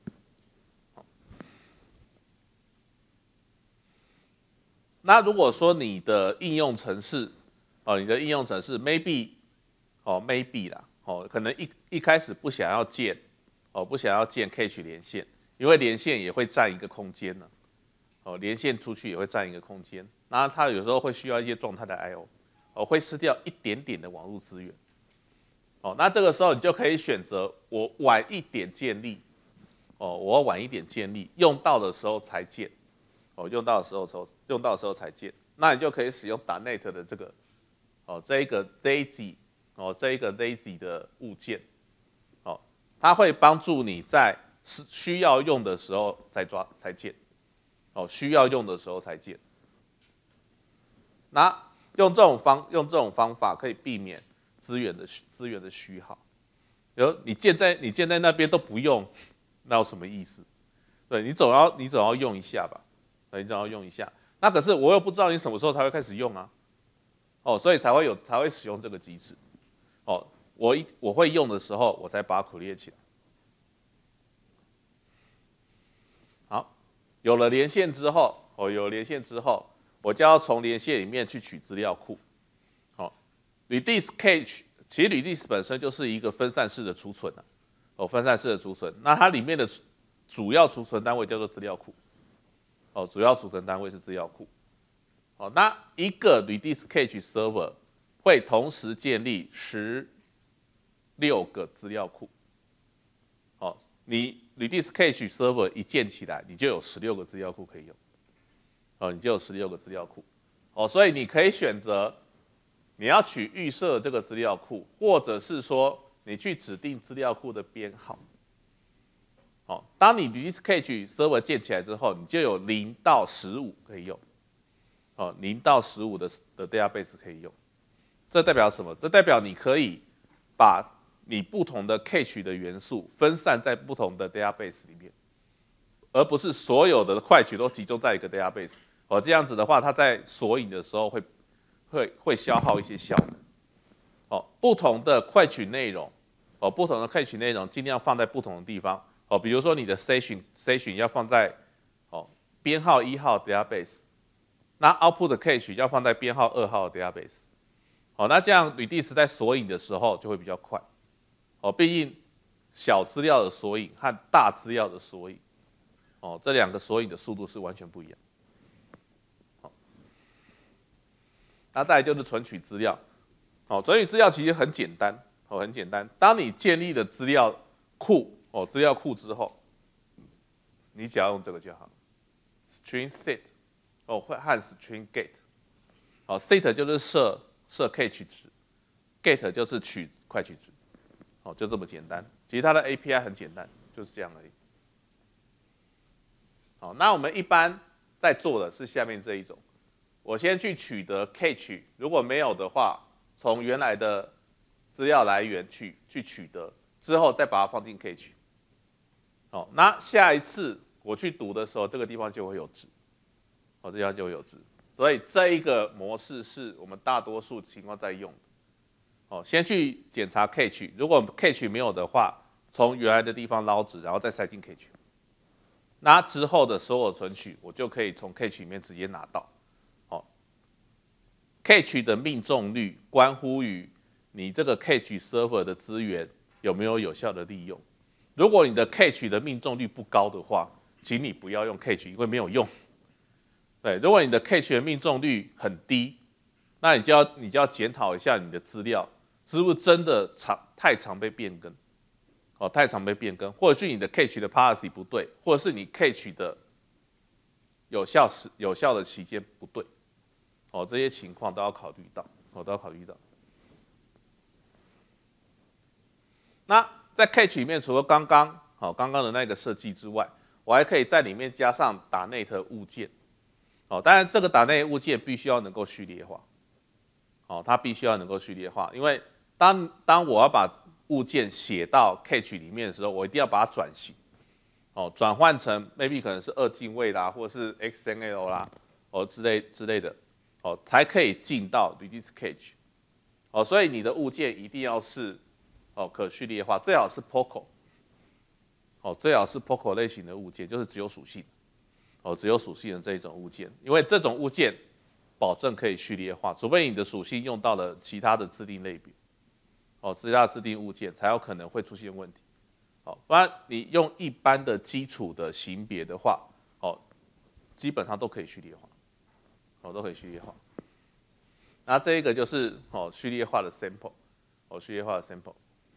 那如果说你的应用程式，哦，你的应用程式 maybe， 哦 maybe 啦，哦，可能一一开始不想要建，哦，不想要建 cache 连线，因为连线也会占一个空间呢，哦，连线出去也会占一个空间，那它有时候会需要一些状态的 I O， 哦，会吃掉一点点的网络资源，哦，那这个时候你就可以选择我晚一点建立，哦，我晚一点建立，用到的时候才建。哦，用到的时候时候用到的时候才建，那你就可以使用 .net 的这个哦这一个 daisy 哦这一个 daisy 的物件，哦，它会帮助你在需要用的时候才抓才建，哦需要用的时候才建。那用这种方用这种方法可以避免资源的资源的虚耗。比如你建在你建在那边都不用，那有什么意思？对你总要你总要用一下吧。你总要用一下，那可是我又不知道你什么时候才会开始用啊，哦，所以才会有才会使用这个机制，哦，我一我会用的时候，我才把它 create 起来。好，有了连线之后，哦，有了连线之后，我就要从连线里面去取资料库。好， Redis cache 其实 Redis 本身就是一个分散式的储存啊，哦，分散式的储存，那它里面的主要储存单位叫做资料库。哦，主要储存单位是资料库。哦，那一个 Redis cache server 会同时建立十六个资料库。哦，你 Redis cache server 一建起来，你就有十六个资料库可以用。哦，你就有十六个资料库。哦，所以你可以选择你要取预设这个资料库，或者是说你去指定资料库的编号。哦，当你 Redis cache server 建起来之后，你就有零到十五可以用。哦，零到十五的的 database 可以用。这代表什么？这代表你可以把你不同的 cache 的元素分散在不同的 database 里面，而不是所有的快取都集中在一个 database。哦，这样子的话，它在索引的时候会会会消耗一些效能。哦，不同的快取内容，哦，不同的快取内容尽量放在不同的地方。哦，比如说你的 session session 要放在哦编号一号 database， 那 output 的 cache 要放在编号二号的 database。哦，那这样 Redis 在索引的时候就会比较快。哦，毕竟小资料的索引和大资料的索引，哦，这两个索引的速度是完全不一样。好，那再来就是存取资料。哦，存取资料其实很简单，哦，很简单。当你建立了资料库，哦，资料库之后，你只要用这个就好了 ，string set， 哦，和 string get， 哦 ，set 就是设设 cache 值 ，get 就是取快取值，哦，就这么简单。其实它的 A P I 很简单，就是这样而已。好，那我们一般在做的是下面这一种，我先去取得 cache， 如果没有的话，从原来的资料来源去去取得，之后再把它放进 cache。好，那下一次我去读的时候，这个地方就会有值，哦，这地方就会有值。所以这一个模式是我们大多数情况在用的。哦，先去检查 cache， 如果 cache 没有的话，从原来的地方捞值，然后再塞进 cache。那之后的所有存取，我就可以从 cache 里面直接拿到。哦 ，cache 的命中率关乎于你这个 cache server 的资源有没有有效的利用。如果你的 cache 的命中率不高的话，请你不要用 cache， 因为没有用。对，如果你的 cache 的命中率很低，那你就要你就要检讨一下你的资料是不是真的常太常被变更，哦，太常被变更，或者是你的 cache 的 policy 不对，或者是你 cache 的有效时有效的期间不对，哦，这些情况都要考虑到，哦，都要考虑到。那在 cache 里面，除了刚刚好刚刚的那个设计之外，我还可以在里面加上 .net 物件。哦，当然这个 .net 物件必须要能够序列化。 哦，它必须要能够序列化，因为当当我要把物件写到 cache 里面的时候，我一定要把它转型，哦，转换成 maybe 可能是二进位啦，或者是 X M L 啦，哦之类之类的，哦，才可以进到 Redis cache， 哦，所以你的物件一定要是哦可序列化，最好是 P O C O， 哦，最好是 P O C O 类型的物件，就是只有属性，哦，只有属性的这一种物件，因为这种物件保证可以序列化，除非你的属性用到了其他的自定类别，哦，其他的自定物件才有可能会出现问题，哦，不然你用一般的基础的型别的话，哦，基本上都可以序列化，哦，都可以序列化。那这一个就是哦序列化的 sample， 哦序列化的 sample。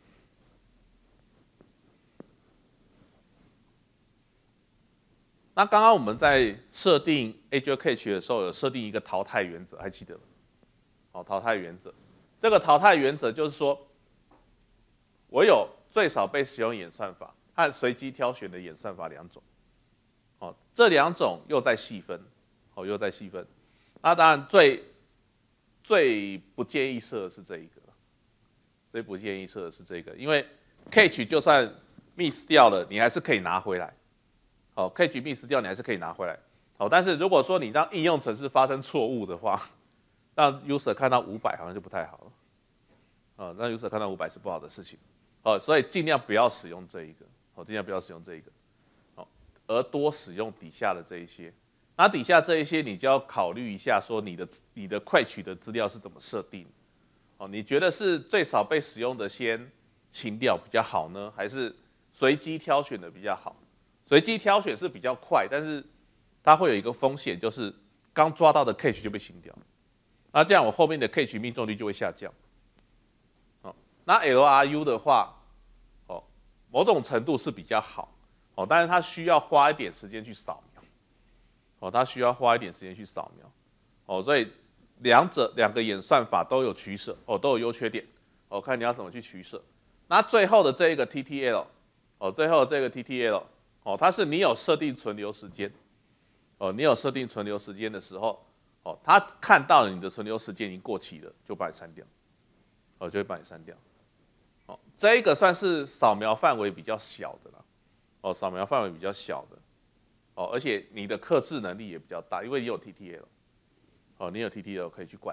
那刚刚我们在设定 Azure Cache 的时候，有设定一个淘汰原则，还记得吗？哦，淘汰原则，这个淘汰原则就是说，我有最少被使用演算法和随机挑选的演算法两种。哦，这两种又在细分，哦，又在细分。那当然最最不建议设的是这一个，最不建议设的是这个，因为 Cache 就算 miss 掉了，你还是可以拿回来。哦 ，cache miss 掉你还是可以拿回来。哦，但是如果说你让应用程式发生错误的话，让 user 看到五百好像就不太好了。哦，让 user 看到五百是不好的事情。哦，所以尽量不要使用这一个。哦，尽量不要使用这一个。哦，而多使用底下的这一些。那底下这一些你就要考虑一下，说你的你的快取的资料是怎么设定。哦，你觉得是最少被使用的先清掉比较好呢，还是随机挑选的比较好？随机挑选是比较快，但是它会有一个风险，就是刚抓到的 cache 就被清掉，那这样我后面的 cache 命中率就会下降。哦，那 L R U 的话，哦，某种程度是比较好，哦，但是它需要花一点时间去扫描，哦，它需要花一点时间去扫描，哦，所以两者两个演算法都有取舍，哦，都有优缺点，哦，看你要怎么去取舍。那最后的这一个 T T L， 哦，最后的这个 T T L。哦，它是你有设定存留时间，哦，你有设定存留时间的时候，哦，它看到了你的存留时间已经过期了，就把你删掉，哦，就会把你删掉。哦，这一个算是扫描范围比较小的了，哦，扫描范围比较小的，哦，而且你的克制能力也比较大，因为你有 T T L， 哦，你有 T T L 可以去管。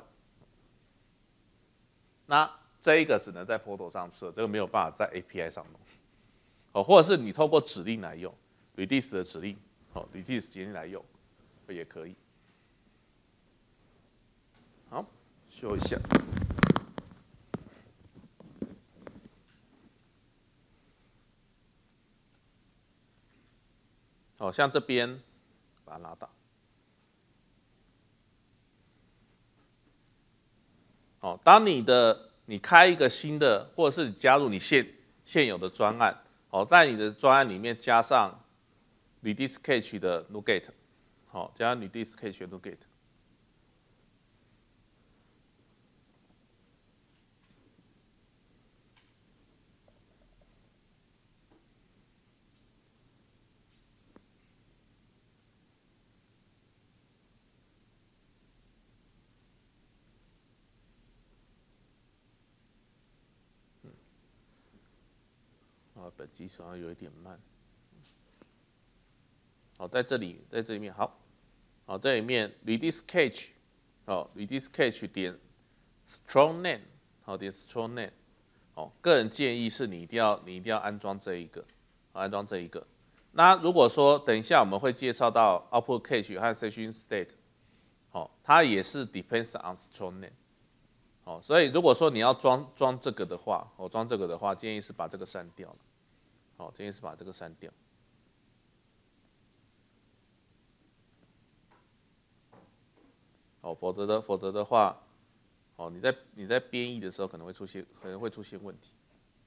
那这一个只能在 Portal 上设，这个没有办法在 A P I 上弄，哦，或者是你透过指令来用。Redis 的指令，好 ，Redis 指令来用，也可以。好，修一下。好像这边把它拉大。哦，当你的你开一个新的，或者是你加入你现现有的专案，哦，在你的专案里面加上 Redis cache 的 NuGet， 好，加上 Redis cache 的 NuGet。啊，本机好像有一点慢。好，在这里，在这里面，好，好，这里面 Redis cache， 好 ，Redis cache 点 strong name， 好，点 strong name， 哦，个人建议是你一定要你一定要安装这一个，安装这一个。那如果说等一下我们会介绍到 output cache 和 session state， 好，它也是 depends on strong name， 好，所以如果说你要装装这个的话，我、哦、装这个的话，建议是把这个删掉了，好，建议是把这个删掉。哦，否则的否则的话，哦，你在你在编译的时候可能会出现可能会出现问题。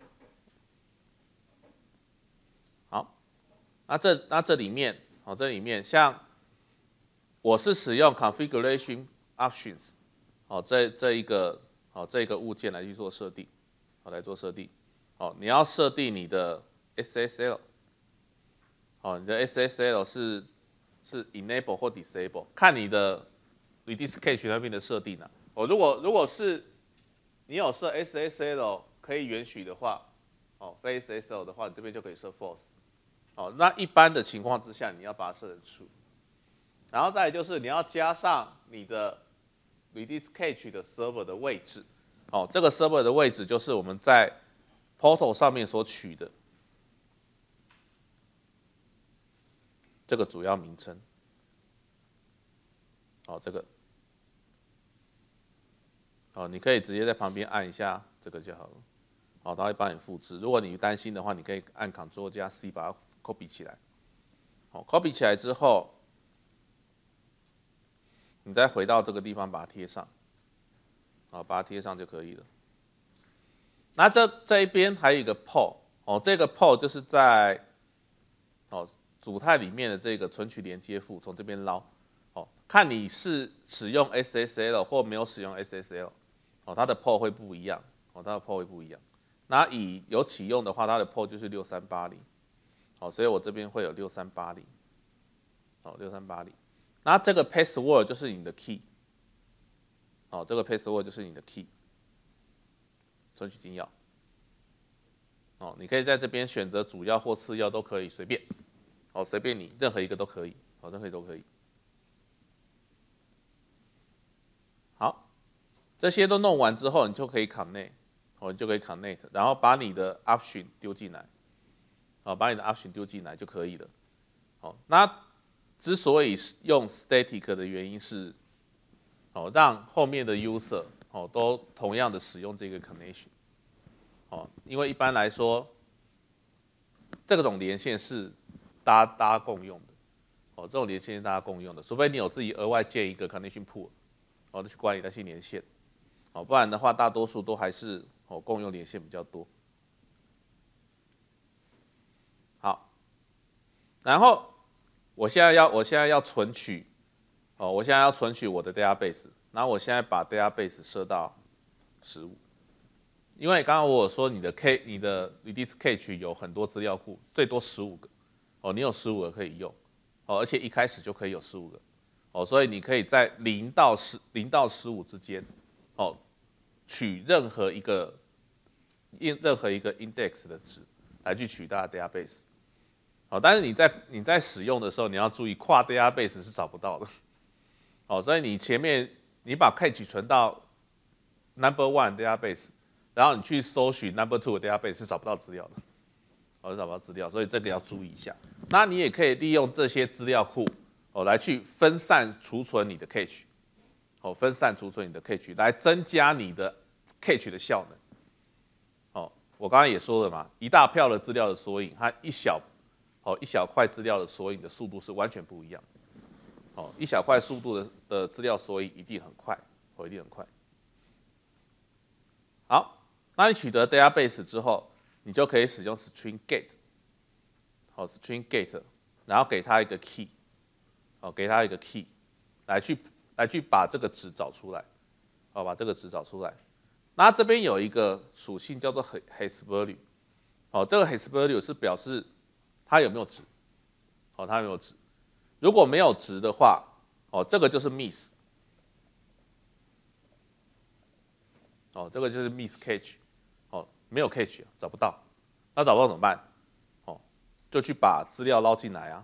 好，那这那这里面，哦，这里面像我是使用 configuration options， 哦，这这一个哦这一个物件来去做设定，好来做设定，哦，你要设定你的 S S L， 哦，你的 S S L 是是 enable 或 disable， 看你的 Redis cache 那边的设定啊， 哦，如果如果是你有设 S S L 可以允许的话，哦，非 S S L 的话，你这边就可以设 false。哦，那一般的情况之下，你要把它设成 true。然后再来就是你要加上你的 Redis cache 的 server 的位置。哦，这个 server 的位置就是我们在 portal 上面所取的这个主要名称。哦，这个。哦，你可以直接在旁边按一下这个就好了。好，它会帮你复制。如果你担心的话，你可以按 Ctrl 加 C 把它 copy 起来。好 ，copy 起来之后，你再回到这个地方把它贴上。好，把它贴上就可以了。那这这一边还有一个 poll， 哦，这个 poll 就是在哦主态里面的这个存取连接符，从这边捞。哦，看你是使用 S S L 或没有使用 S S L。哦，它的 poll 会不一样，哦，它的 poll 会不一样。那以有启用的话，它的 poll 就是六三八零，哦，所以我这边会有六三八零，哦，六三八零。那这个 password 就是你的 key， 哦，这个 password 就是你的 key， 存取金钥，哦，你可以在这边选择主要或次要都可以，随便，哦，随便你，任何一个都可以，哦，任何一个都可以。好。这些都弄完之后，你就可以 connect， 哦，你就可以 connect， 然后把你的 option 丢进来，哦，把你的 option 丢进来就可以了。哦，那之所以用 static 的原因是，哦，让后面的 user 哦都同样的使用这个 connection， 哦，因为一般来说，这种连线是大家大家共用的，哦，这种连线是大家共用的，除非你有自己额外建一个 connection pool， 哦，去管理那些连线。哦，不然的话，大多数都还是哦共用连线比较多。好，然后我现在要我现在要存取，哦，我现在要存取我的 database， 然后我现在把 database 设到十五，因为刚刚我有说你的 K 你的 Redis cache 有很多资料库，最多十五个，哦，你有十五个可以用，哦，而且一开始就可以有十五个，哦，所以你可以在零到十零到十五之间，哦。取任何一个任何一个 index 的值来去取代 database， 好，但是你在你在使用的时候，你要注意跨 database 是找不到的，好，所以你前面你把 cache 存到 number one database， 然后你去搜寻 number two database 是找不到资料的，哦，是找不到资料，所以这个要注意一下。那你也可以利用这些资料库哦来去分散储存你的 cache。哦，分散储存你的 cache 来增加你的 cache 的效能。哦，我刚刚也说了嘛，一大票的资料的索引和一小哦一小块资料的索引的速度是完全不一样的。哦，一小块速度的的资料索引一定很快，哦，一定很快。好，那你取得 database 之后，你就可以使用 string get， 好 ，string get， 然后给它一个 key， 哦，给它一个 key， 来去。来去把这个值找出来，好，把这个值找出来。那这边有一个属性叫做 has value， 好，这个 has value 是表示它有没有值，好，它有没有值。如果没有值的话，哦，这个就是 miss， 哦，这个就是 miss cache， 哦，没有 cache 找不到，那找不到怎么办？哦，就去把资料捞进来啊。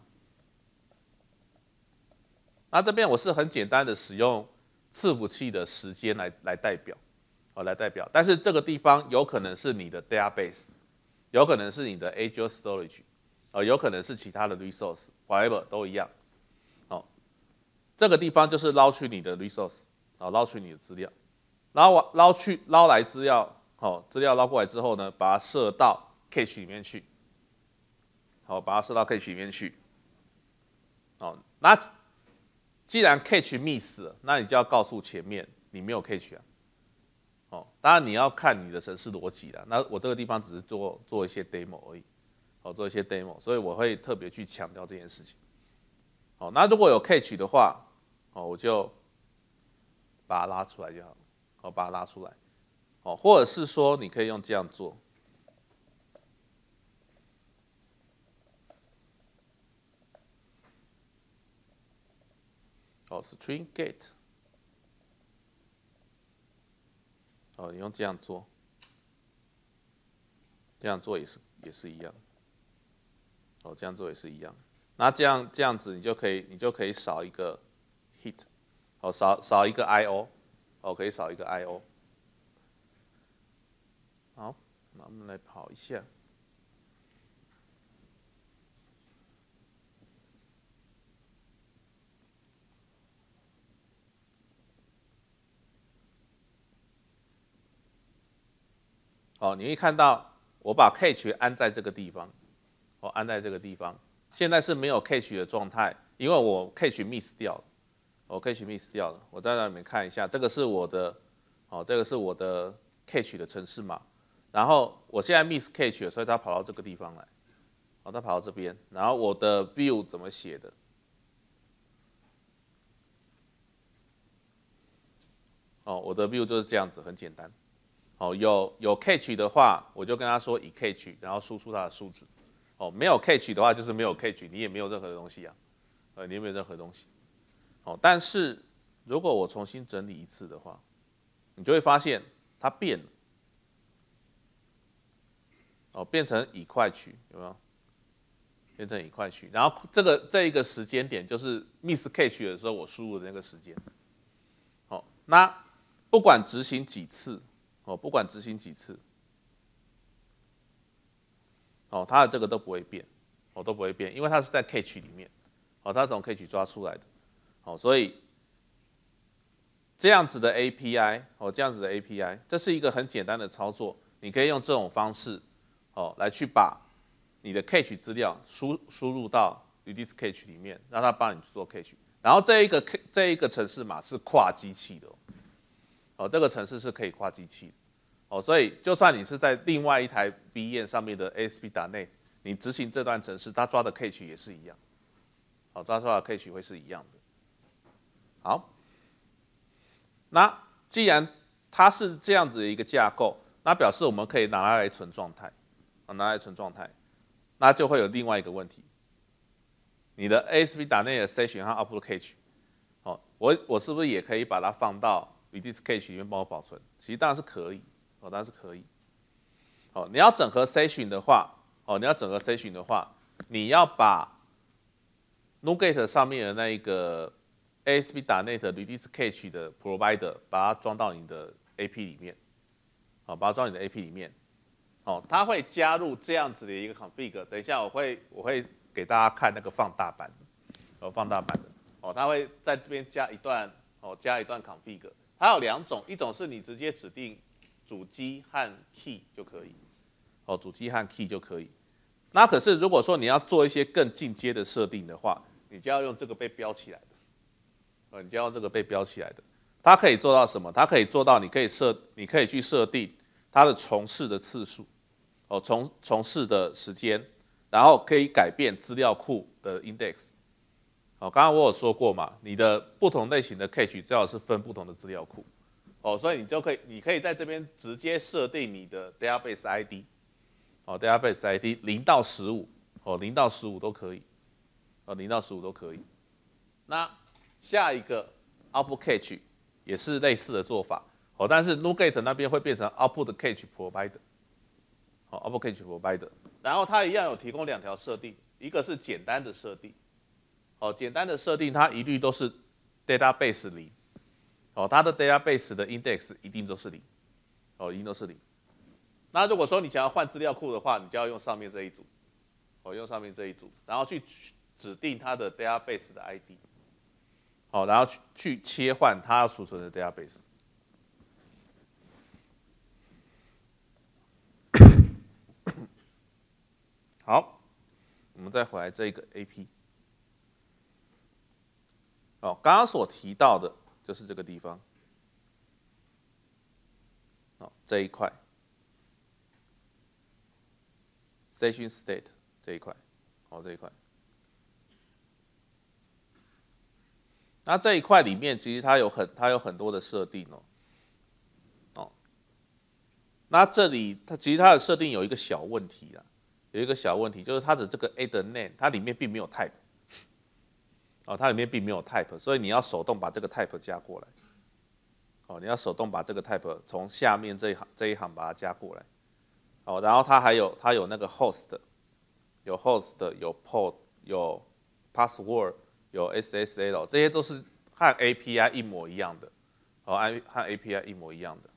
那这边我是很简单的使用伺服器的时间来来代表，哦，来代表。但是这个地方有可能是你的 database， 有可能是你的 Azure Storage， 哦，有可能是其他的 resource，whatever 都一样。哦，这个地方就是捞取你的 resource， 哦，捞取你的资料，捞完捞去捞来资料，哦，资料捞过来之后呢，把它设到 cache 里面去，好，把它设到 cache 里面去。哦，那既然 cache miss 了，那你就要告诉前面你没有 cache 啊。哦，当然你要看你的程式逻辑啦。那我这个地方只是做做一些 demo 而已，哦，做一些 demo， 所以我会特别去强调这件事情。哦，那如果有 cache 的话，哦，我就把它拉出来就好了，哦，把它拉出来，哦，或者是说你可以用这样做。哦 ，string get， 哦，你用这样做，这样做也是也是一样。哦，这样做也是一样。那这样这样子，你就可以你就可以少一个 hit， 哦，少少一个 I O， 哦，可以少一个 I O。好，那我们来跑一下。哦，你会看到我把 catch 安在这个地方，哦，安在这个地方。现在是没有 catch 的状态，因为我 catch miss 掉了，我 catch miss 掉了。我在那里面看一下，这个是我的，哦，这个是我的 catch 的程式码。然后我现在 miss catch 了，所以它跑到这个地方来，哦，它跑到这边。然后我的 view 怎么写的？哦，我的 view 就是这样子，很简单。哦，有有 catch 的话，我就跟他说以 catch， 然后输出它的数值。哦，没有 catch 的话，就是没有 catch， 你也没有任何的东西啊，呃，你也没有任何东西。哦，但是如果我重新整理一次的话，你就会发现它变了。哦，变成以块取，有没有？变成以块取，然后这个这一个时间点就是 miss catch 的时候，我输入的那个时间。哦，那不管执行几次，哦，不管执行几次，哦，它的这个都不会变，哦，都不会变，因为它是在 catch 里面，哦，它是从 catch 抓出来的，哦，所以这样子的 A P I， 哦，这样子的 A P I， 这是一个很简单的操作，你可以用这种方式，哦，来去把你的 catch 资料输输入到 Redis catch 里面，让它帮你做 catch， 然后这一个这一个程式码是跨机器的，哦，哦，这个程式是可以跨机器的。哦，所以就算你是在另外一台 V M 上面的 A S P 点 net， 你执行这段程式，它抓的 catch 也是一样，好，抓出来的 catch 会是一样的。好，那既然它是这样子的一个架构，那表示我们可以拿它来存状态，啊，拿来存状态，那就会有另外一个问题，你的 A S P 点 net 的 session 和 output catch， 哦，我我是不是也可以把它放到 Redis catch 里面帮我保存？其实当然是可以。哦，当然是可以。哦，你要整合 session 的话，哦，你要整合 session 的话，你要把 NuGet 上面的那一个 A S P 点 net Redis Cache 的 provider， 把它装到你的 A P 里面，好，把它装到你的 A P 里面。哦，它会加入这样子的一个 config。等一下我会我会给大家看那个放大版，哦，放大版的。哦，它会在这边加一段，哦，加一段 config。它有两种，一种是你直接指定主机和 key 就可以，哦，主机和 key 就可以。那可是如果说你要做一些更进阶的设定的话，你就要用这个被标起来的，呃，你就要用这个被标起来的。它可以做到什么？它可以做到你可以设，你可以去设定它的重试的次数，哦，重重试的时间，然后可以改变资料库的 index。哦，刚刚我有说过嘛，你的不同类型的 cache 最好是分不同的资料库。哦，所以你就可以，你可以在这边直接设定你的 database I D， 哦 ，database I D 零到十五，哦，零到十五都可以，哦，零到十五都可以。那下一个 output cache 也是类似的做法，哦，但是 NuGet 那边会变成 output cache provider， 好 ，output cache provider， 然后它一样有提供两条设定，一个是简单的设定，哦，简单的设定它一律都是 database 零。哦，它的 database 的 index 一定都是零，哦，一定都是零。那如果说你想要换资料库的话，你就要用上面这一组，哦，用上面这一组，然后去指定它的 database 的 I D， 好，然后去去切换它要储存的 database。好，我们再回来这个 A P。哦，刚刚所提到的就是这个地方，哦，这一块 session state 这一块，哦，这一块。那这一块里面，其实它有很它有很多的设定哦，哦，那这里它其实它的设定有一个小问题啦，有一个小问题就是它的这个 add name 它里面并没有 type， 哦，它里面并没有 type， 所以你要手动把这个 type 加过来。 哦，你要手动把这个 type 从下面这一行这一行把它加过来。哦，然后它还有它有那个 host， 有 host， 有 port， 有 password， 有 S S L， 这些都是和 A P I 一模一样的。哦，和 A P I 一模一样的。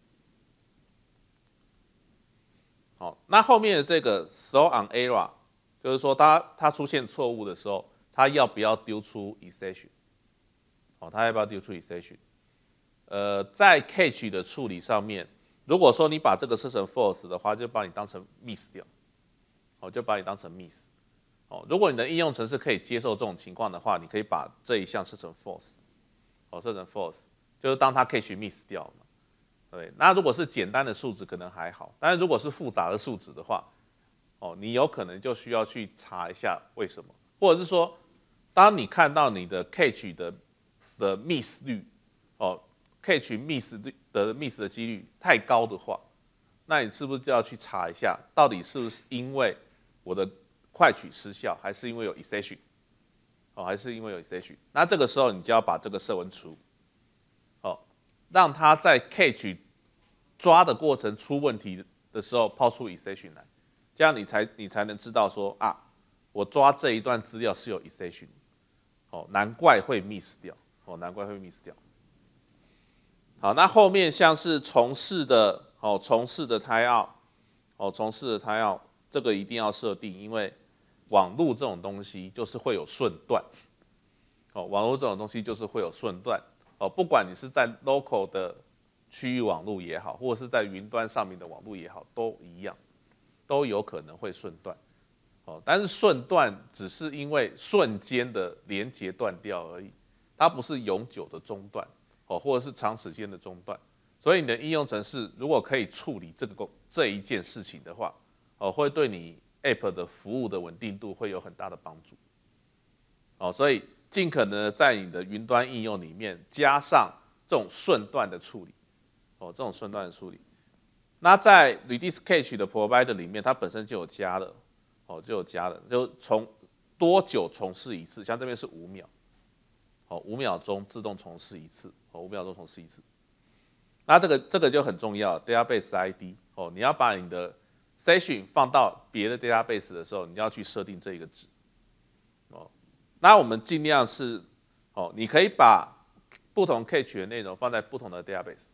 好，那后面的这个 throw on error， 就是说它它出现错误的时候，它要不要丢出 exception？ 哦，它要不要丢出 exception？ 呃，在 catch 的处理上面，如果说你把这个设成 false 的话，就把你当成 miss 掉，哦，就把你当成 miss。哦，如果你的应用程式可以接受这种情况的话，你可以把这一项设成 false， 哦，设成 false， 就是当它 catch miss 掉嘛。对，那如果是简单的数值可能还好，但是如果是复杂的数值的话，哦，你有可能就需要去查一下为什么，或者是说，当你看到你的 catch 的的 miss 率，哦 ，catch miss 率的 miss 的几率太高的话，那你是不是就要去查一下，到底是不是因为我的快取失效，还是因为有 exception， 哦，还是因为有 exception？ 那这个时候你就要把这个设文除，哦，让它在 catch 抓的过程出问题的时候抛出 exception 来，这样你才你才能知道说啊，我抓这一段资料是有 exception， 哦，难怪会 miss 掉，哦，难怪会 miss 掉。好，那后面像是从事的，哦，从事的 timeout， 哦，从事的 timeout， 这个一定要设定，因为网络这种东西就是会有瞬断，哦，网络这种东西就是会有瞬断，哦，不管你是在 local 的区域网络也好，或者是在云端上面的网络也好，都一样，都有可能会瞬断。哦，但是瞬断只是因为瞬间的连接断掉而已，它不是永久的中断，哦，或者是长时间的中断。所以你的应用程式如果可以处理这个这一件事情的话，哦，会对你 App 的服务的稳定度会有很大的帮助。哦，所以尽可能在你的云端应用里面加上这种瞬断的处理。哦，这种瞬断的处理，那在 Redis Cache 的 Provider 里面，它本身就有加了，哦，就有加了，就从多久重试一次，像这边是五秒，哦，五秒钟自动重试一次，哦，五秒钟重试一次。那这个这个就很重要 ，Database I D， 哦，你要把你的 Session 放到别的 Database 的时候，你要去设定这一个值，哦，那我们尽量是，哦，你可以把不同 Cache 的内容放在不同的 Database。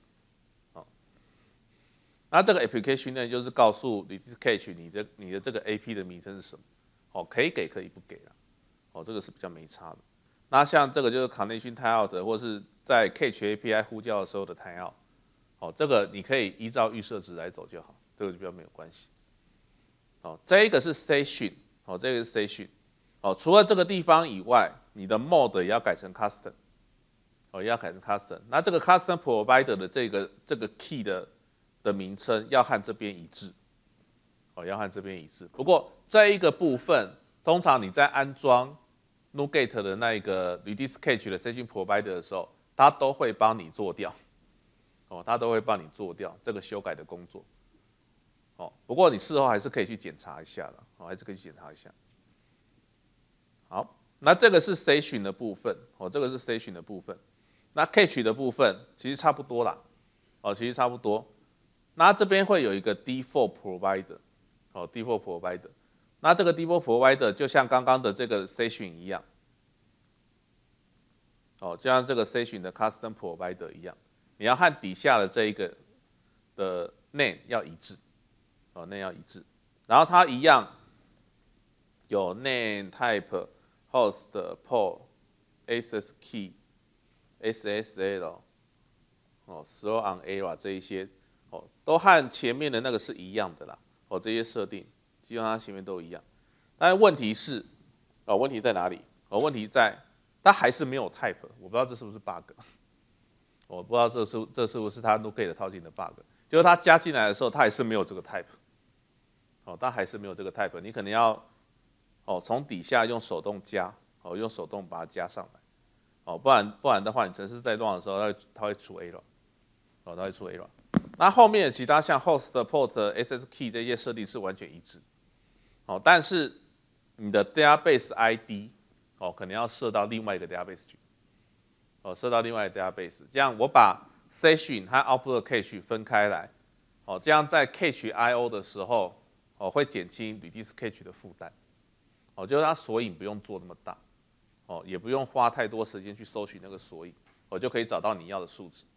那这个 application 呢，就是告诉 Redis Cache 你这你的这个 A P 的名称是什么，哦，可以给可以不给啦，哦，这个是比较没差的。那像这个就是 connection timeout 或是在 Cache A P I 呼叫的时候的 timeout，哦，这个你可以依照预设值来走就好，这个就比较没有关系。哦，这一个是 station， 哦，这个是 station， 哦，除了这个地方以外，你的 mode 也要改成 custom， 哦，也要改成 custom。那这个 custom provider 的这个这个 key 的的名称要和这边一致，哦，要和这边一致。不过这一个部分，通常你在安装 NuGet 的那一个 Redis Cache 的 Session Provider 的时候，它都会帮你做掉，哦，它都会帮你做掉这个修改的工作，哦。不过你事后还是可以去检查一下的，哦，还是可以去检查一下。好，那这个是 Session 的部分，哦，这个是 Session 的部分。那 Cache 的部分其实差不多啦，哦，其实差不多。那这边会有一个 default provider， 哦 ，default provider。那这个 default provider 就像刚刚的这个 session 一样，哦，就像这个 session 的 custom provider 一样，你要和底下的这一个的 name 要一致，哦 ，name 要一致。然后它一样有 name type、host、port、access key、S S L， 哦 ，throw on error 这一些。哦，都和前面的那个是一样的啦。哦，这些设定基本上前面都一样。但是问题是，哦，问题在哪里？哦，问题在它还是没有 type， 我不知道这是不是 bug。我不知道这是这是不是它 NuGet 套进的 bug， 就是它加进来的时候，它还是没有这个 type。哦，它还是没有这个 type， 你可能要哦从底下用手动加，哦用手动把它加上来。哦，不然不然的话，你程式在乱的时候，它会它会出 error。哦，它会出 error。那后面的其他像 host、port、S S key 这些设定是完全一致，哦，但是你的 database I D 哦，可能要设到另外一个 database 去，哦，设到另外一个 database， 这样我把 session 和 output cache 分开来，哦，这样在 cache I O 的时候，哦，会减轻 Redis cache 的负担，哦，就是它索引不用做那么大，哦，也不用花太多时间去搜寻那个索引，我就可以找到你要的数值。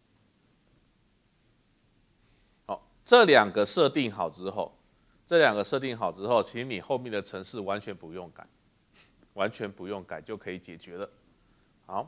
好，这两个设定好之后，这两个设定好之后，其实你后面的程式完全不用改，完全不用改就可以解决了。好。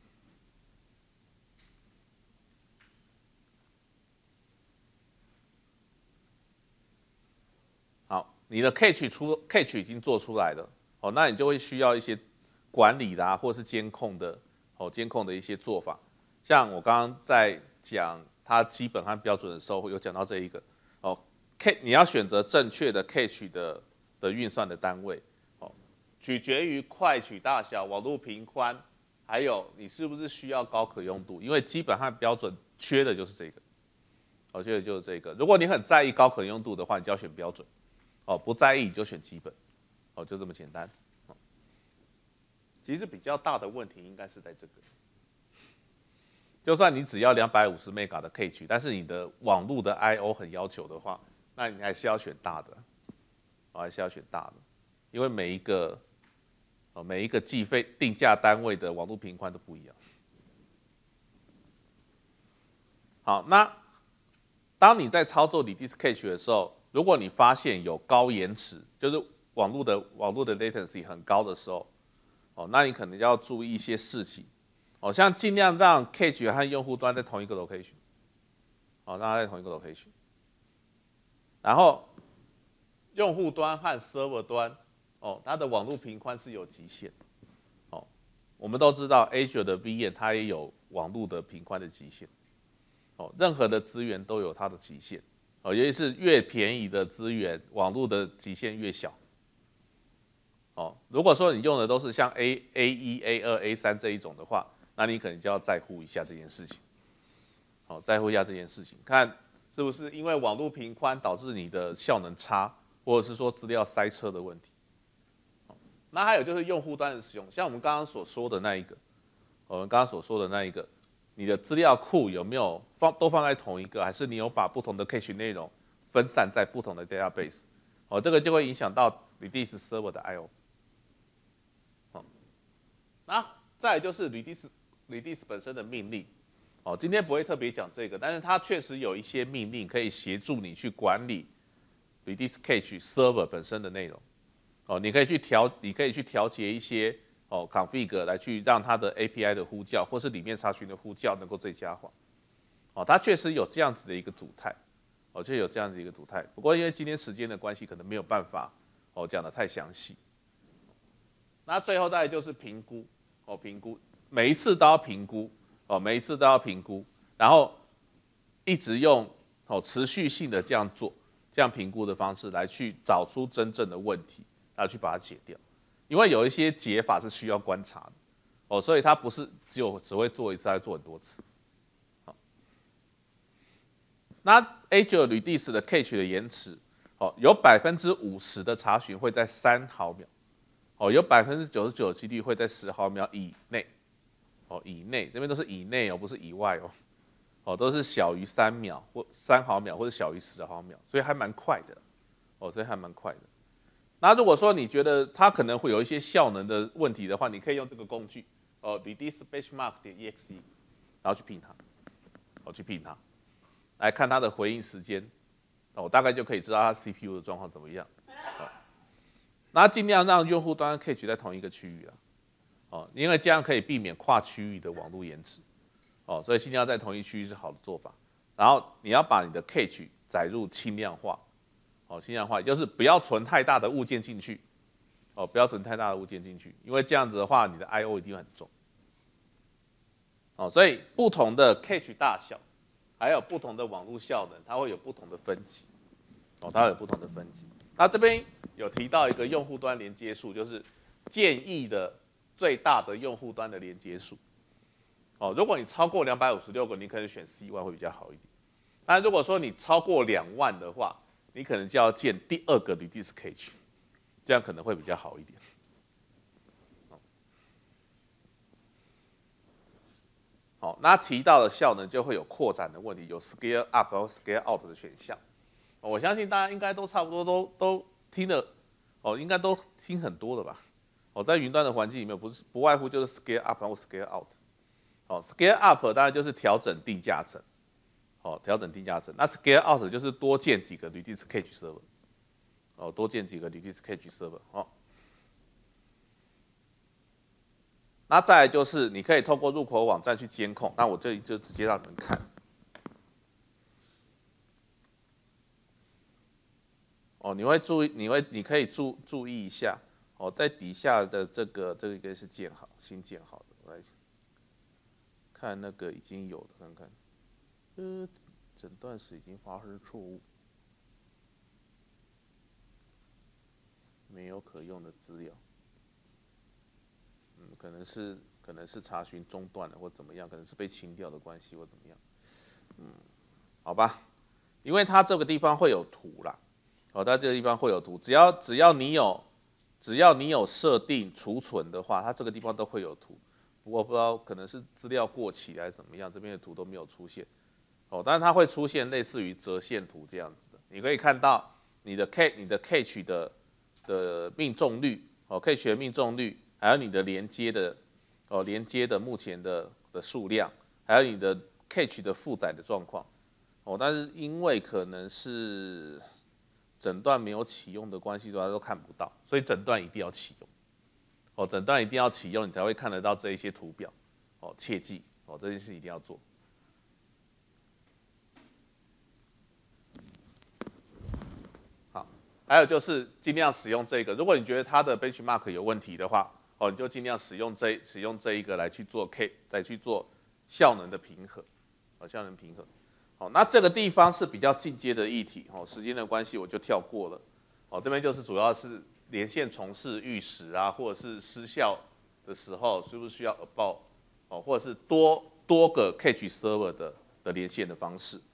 好，你的 cache 出 cache 已经做出来了，哦，那你就会需要一些管理啦，或是监控的，哦，监控的一些做法。像我刚刚在讲它基本和标准的时候，有讲到这一个，哦 ，K 你要选择正确的 cache 的的运算的单位，哦，取决于快取大小、网络频宽，还有你是不是需要高可用度，因为基本和标准缺的就是这个，哦，缺的就是这个。如果你很在意高可用度的话，你就要选标准。哦，不在意你就选基本，哦，就这么简单。哦、其实比较大的问题应该是在这个，就算你只要两百五十 mega 的 cache， 但是你的网络的 I O 很要求的话，那你还是要选大的，哦，还是要选大的，因为每一个哦每一个计费定价单位的网络频宽都不一样。好，那当你在操作 Redis cache 的时候，如果你发现有高延迟，就是网络的网络的 latency 很高的时候，哦，那你可能要注意一些事情，哦，像尽量让 cache 和用户端在同一个 location， 哦，让它在同一个 location， 然后用户端和 server 端，哦，它的网络频宽是有极限，哦，我们都知道 Azure 的 V M 它也有网络的频宽的极限，哦，任何的资源都有它的极限。哦，尤其是越便宜的资源，网络的极限越小。哦，如果说你用的都是像 A A 一、A 二、A 三这一种的话，那你可能就要在乎一下这件事情。好，在乎一下这件事情，看是不是因为网络频宽导致你的效能差，或者是说资料塞车的问题。那还有就是用户端的使用，像我们刚刚所说的那一个，我们刚刚所说的那一个。你的资料库有没有放都放在同一个，还是你有把不同的 cache 内容分散在不同的 database？ 哦，这个就会影响到 Redis server 的 I O。哦，那再来就是 Redis Redis 本身的命令。哦，今天不会特别讲这个，但是它确实有一些命令可以协助你去管理 Redis cache server 本身的内容。哦，你可以去调，你可以去调节一些。哦 ，config 来去让它的 A P I 的呼叫，或是里面查询的呼叫能够最佳化。哦，它确实有这样子的一个组态，哦，就有这样子一个组态。不过因为今天时间的关系，可能没有办法哦讲得太详细。那最后再来就是评估，哦，评估每一次都要评估，哦，每一次都要评估，然后一直用哦持续性的这样做，这样评估的方式来去找出真正的问题，然后去把它解掉。因为有一些解法是需要观察的，哦，所以它不是只有只会做一次，还做很多次。好，那 Azure Redis 的 cache 的延迟，哦，有百分之五十的查询会在三毫秒，哦，有百分之九十九的几率会在十毫秒以内，哦，以内这边都是以内哦，不是以外哦，哦，都是小于三秒或三毫秒或者小于十毫秒，所以还蛮快的，哦，所以还蛮快的。那如果说你觉得它可能会有一些效能的问题的话，你可以用这个工具，哦 ，Redis benchmark 点 E X E， 然后去拼它，哦，去拼它，来看它的回应时间，哦，大概就可以知道它 C P U 的状况怎么样。哦，那尽量让用户端 cache 在同一个区域啊，哦，因为这样可以避免跨区域的网络延迟，哦，所以尽量在同一区域是好的做法。然后你要把你的 cache 载入轻量化。哦，轻量化也就是不要存太大的物件进去，哦，不要存太大的物件进去，因为这样子的话，你的 I O 一定很重。哦，所以不同的 cache 大小，还有不同的网络效能，它会有不同的分级。哦，它会有不同的分级。那这边有提到一个用户端连接数，就是建议的最大的用户端的连接数。哦，如果你超过两百五十六个，你可能选 C one 会比较好一点。但如果说你超过两万的话，你可能就要建第二个 Redis cache， 这样可能会比较好一点。 好，那提到的效能就会有扩展的问题，有 scale up 和 scale out 的选项。我相信大家应该都差不多都都听了，哦，应该都听很多了吧？哦，在云端的环境里面，不是不外乎就是 scale up 或 scale out。哦 ，scale up 当然就是调整定价层，哦，调整定价层。那 scale out 就是多建几个 Redis cache server， 哦，多建几个 Redis cache server， 哦。那再来就是你可以透过入口网站去监控，那我这里就直接让你们看。哦，你会注意，你会你可以注注意一下，哦，在底下的这个这个应该是建好新建好的，我来看那个已经有的，看看，呃，诊断时已经发生错误，没有可用的资料，嗯，可能是可能是查询中断了或怎么样，可能是被清掉的关系或怎么样，嗯，好吧，因为它这个地方会有图啦。哦，在这个地方会有图，只要只要你有，只要你有设定储存的话，它这个地方都会有图。不过不知道可能是资料过期还是怎么样，这边的图都没有出现。哦，但是它会出现类似于折线图这样子的，你可以看到你的 K 你的 cache 的的命中率，哦 cache 的命中率，还有你的连接的哦连接的目前的的数量，还有你的 cache 的负载的状况。哦，但是因为可能是诊断没有启用的关系，大家都看不到，所以诊断一定要启用。哦，诊断一定要启用，你才会看得到这一些图表。哦，切记哦，这件事一定要做。好，还有就是尽量使用这个。如果你觉得它的 benchmark 有问题的话，哦，你就尽量使用这使用这一个来去做 K， 再去做效能的平衡。哦，效能平衡。好，那这个地方是比较进阶的议题，哦，时间的关系我就跳过了。哦，这边就是主要是连线重试预时啊，或者是失效的时候，是不是需要 about 哦，或者是多多个 cache server 的的连线的方式。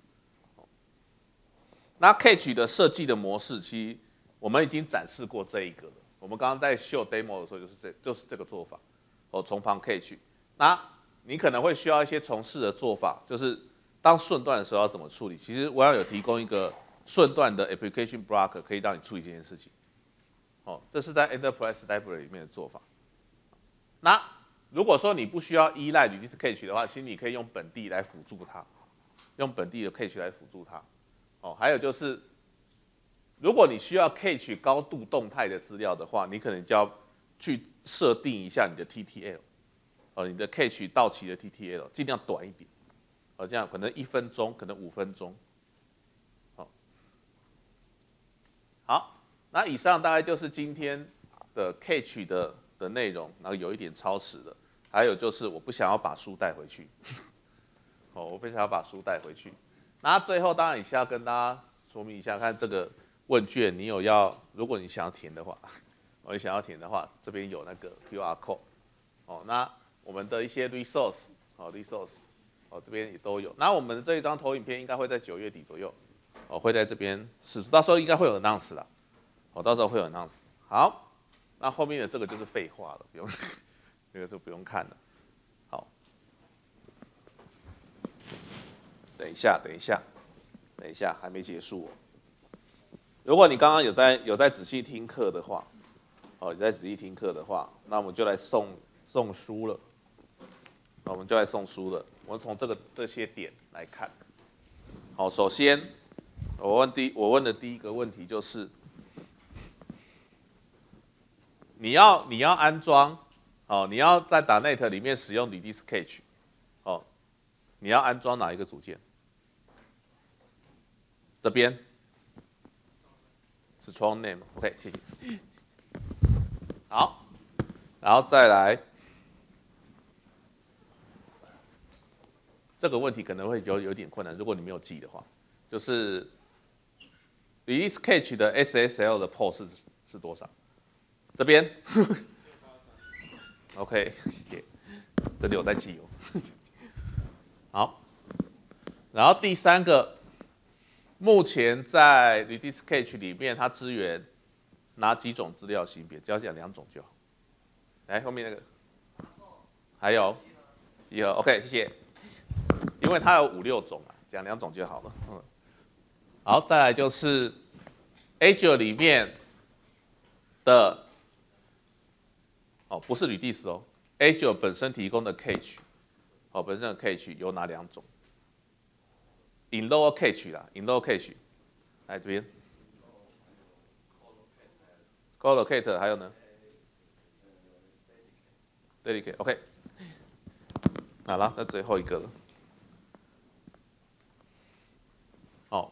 那 cache 的设计的模式，其实我们已经展示过这一个了。我们刚刚在秀 demo 的时候，就是这就是这个做法。哦，重旁 cache。那你可能会需要一些重试的做法，就是当顺断的时候要怎么处理？其实我要有提供一个顺断的 application block 可以让你处理这件事情。哦，这是在 Enterprise Library 里面的做法。那如果说你不需要依赖 Redis cache 的话，其实你可以用本地来辅助它，用本地的 cache 来辅助它。哦，还有就是，如果你需要 cache 高度动态的资料的话，你可能就要去设定一下你的 T T L。哦，你的 cache 到期的 T T L 尽量短一点。哦，这样可能一分钟，可能五分钟。好，好，那以上大概就是今天的 cache 的的内容，然后有一点超时的，还有就是我不想要把书带回去。哦，我不想要把书带回去。那最后当然也是要跟大家说明一下，看这个问卷你有要，如果你想要填的话，哦，你想要填的话，这边有那个 Q R code。哦，那我们的一些 resource， 哦 resource。哦，这边也都有。那我们这一张投影片应该会在九月底左右，哦，会在这边试出，到时候应该会有 announce 啦。哦，到时候会有 announce。好，那后面的这个就是废话了，不用，这个就不用看了。好，等一下，等一下，等一下，还没结束哦。如果你刚刚有在有在仔细听课的话，哦，有在仔细听课的话，那我们就来送送书了。我们就来送书了。我们从这个这些点来看。好，首先我问第我问的第一个问题就是，你要你要安装，哦，你要在 .NET 里面使用 Redis cache， 哦，你要安装哪一个组件？这边 strong name，OK， 谢谢。好，然后再来。这个问题可能会有有点困难，如果你没有记的话，就是 Redis cache 的 S S L 的 port 是是多少？这边，OK， 谢谢，这里有在记哦。好，然后第三个，目前在 Redis cache 里面，它支援哪几种资料型别？只要讲两种就好。来，后面那个，还有集合 ，OK， 谢谢。 因为它有五六种啊，讲两种就好了。嗯，好，再来就是 Azure 里面的哦，不是吕蒂斯哦 ，Azure 本身提供的 cache， 哦，本身的 cache 有哪两种 ？in lower cache 啦 ，in lower cache， 来这边 ，collocate 还有呢 ，dedicate，OK， 好了，那最后一个了。哦，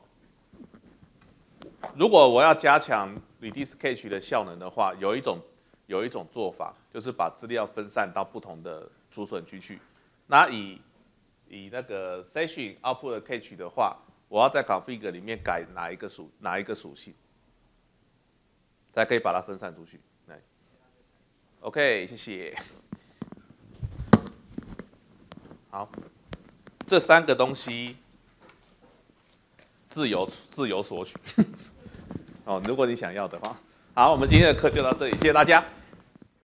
如果我要加强 Redis cache 的效能的话，有一种有一种做法，就是把资料分散到不同的储存区去。那以以那个 session output 的 cache 的话，我要在 config 里面改哪一个属哪一个属性，才可以把它分散出去。来 ，OK， 谢谢。好，这三个东西自由自由索取。哦，如果你想要的话。好，我们今天的课就到这里，谢谢大家。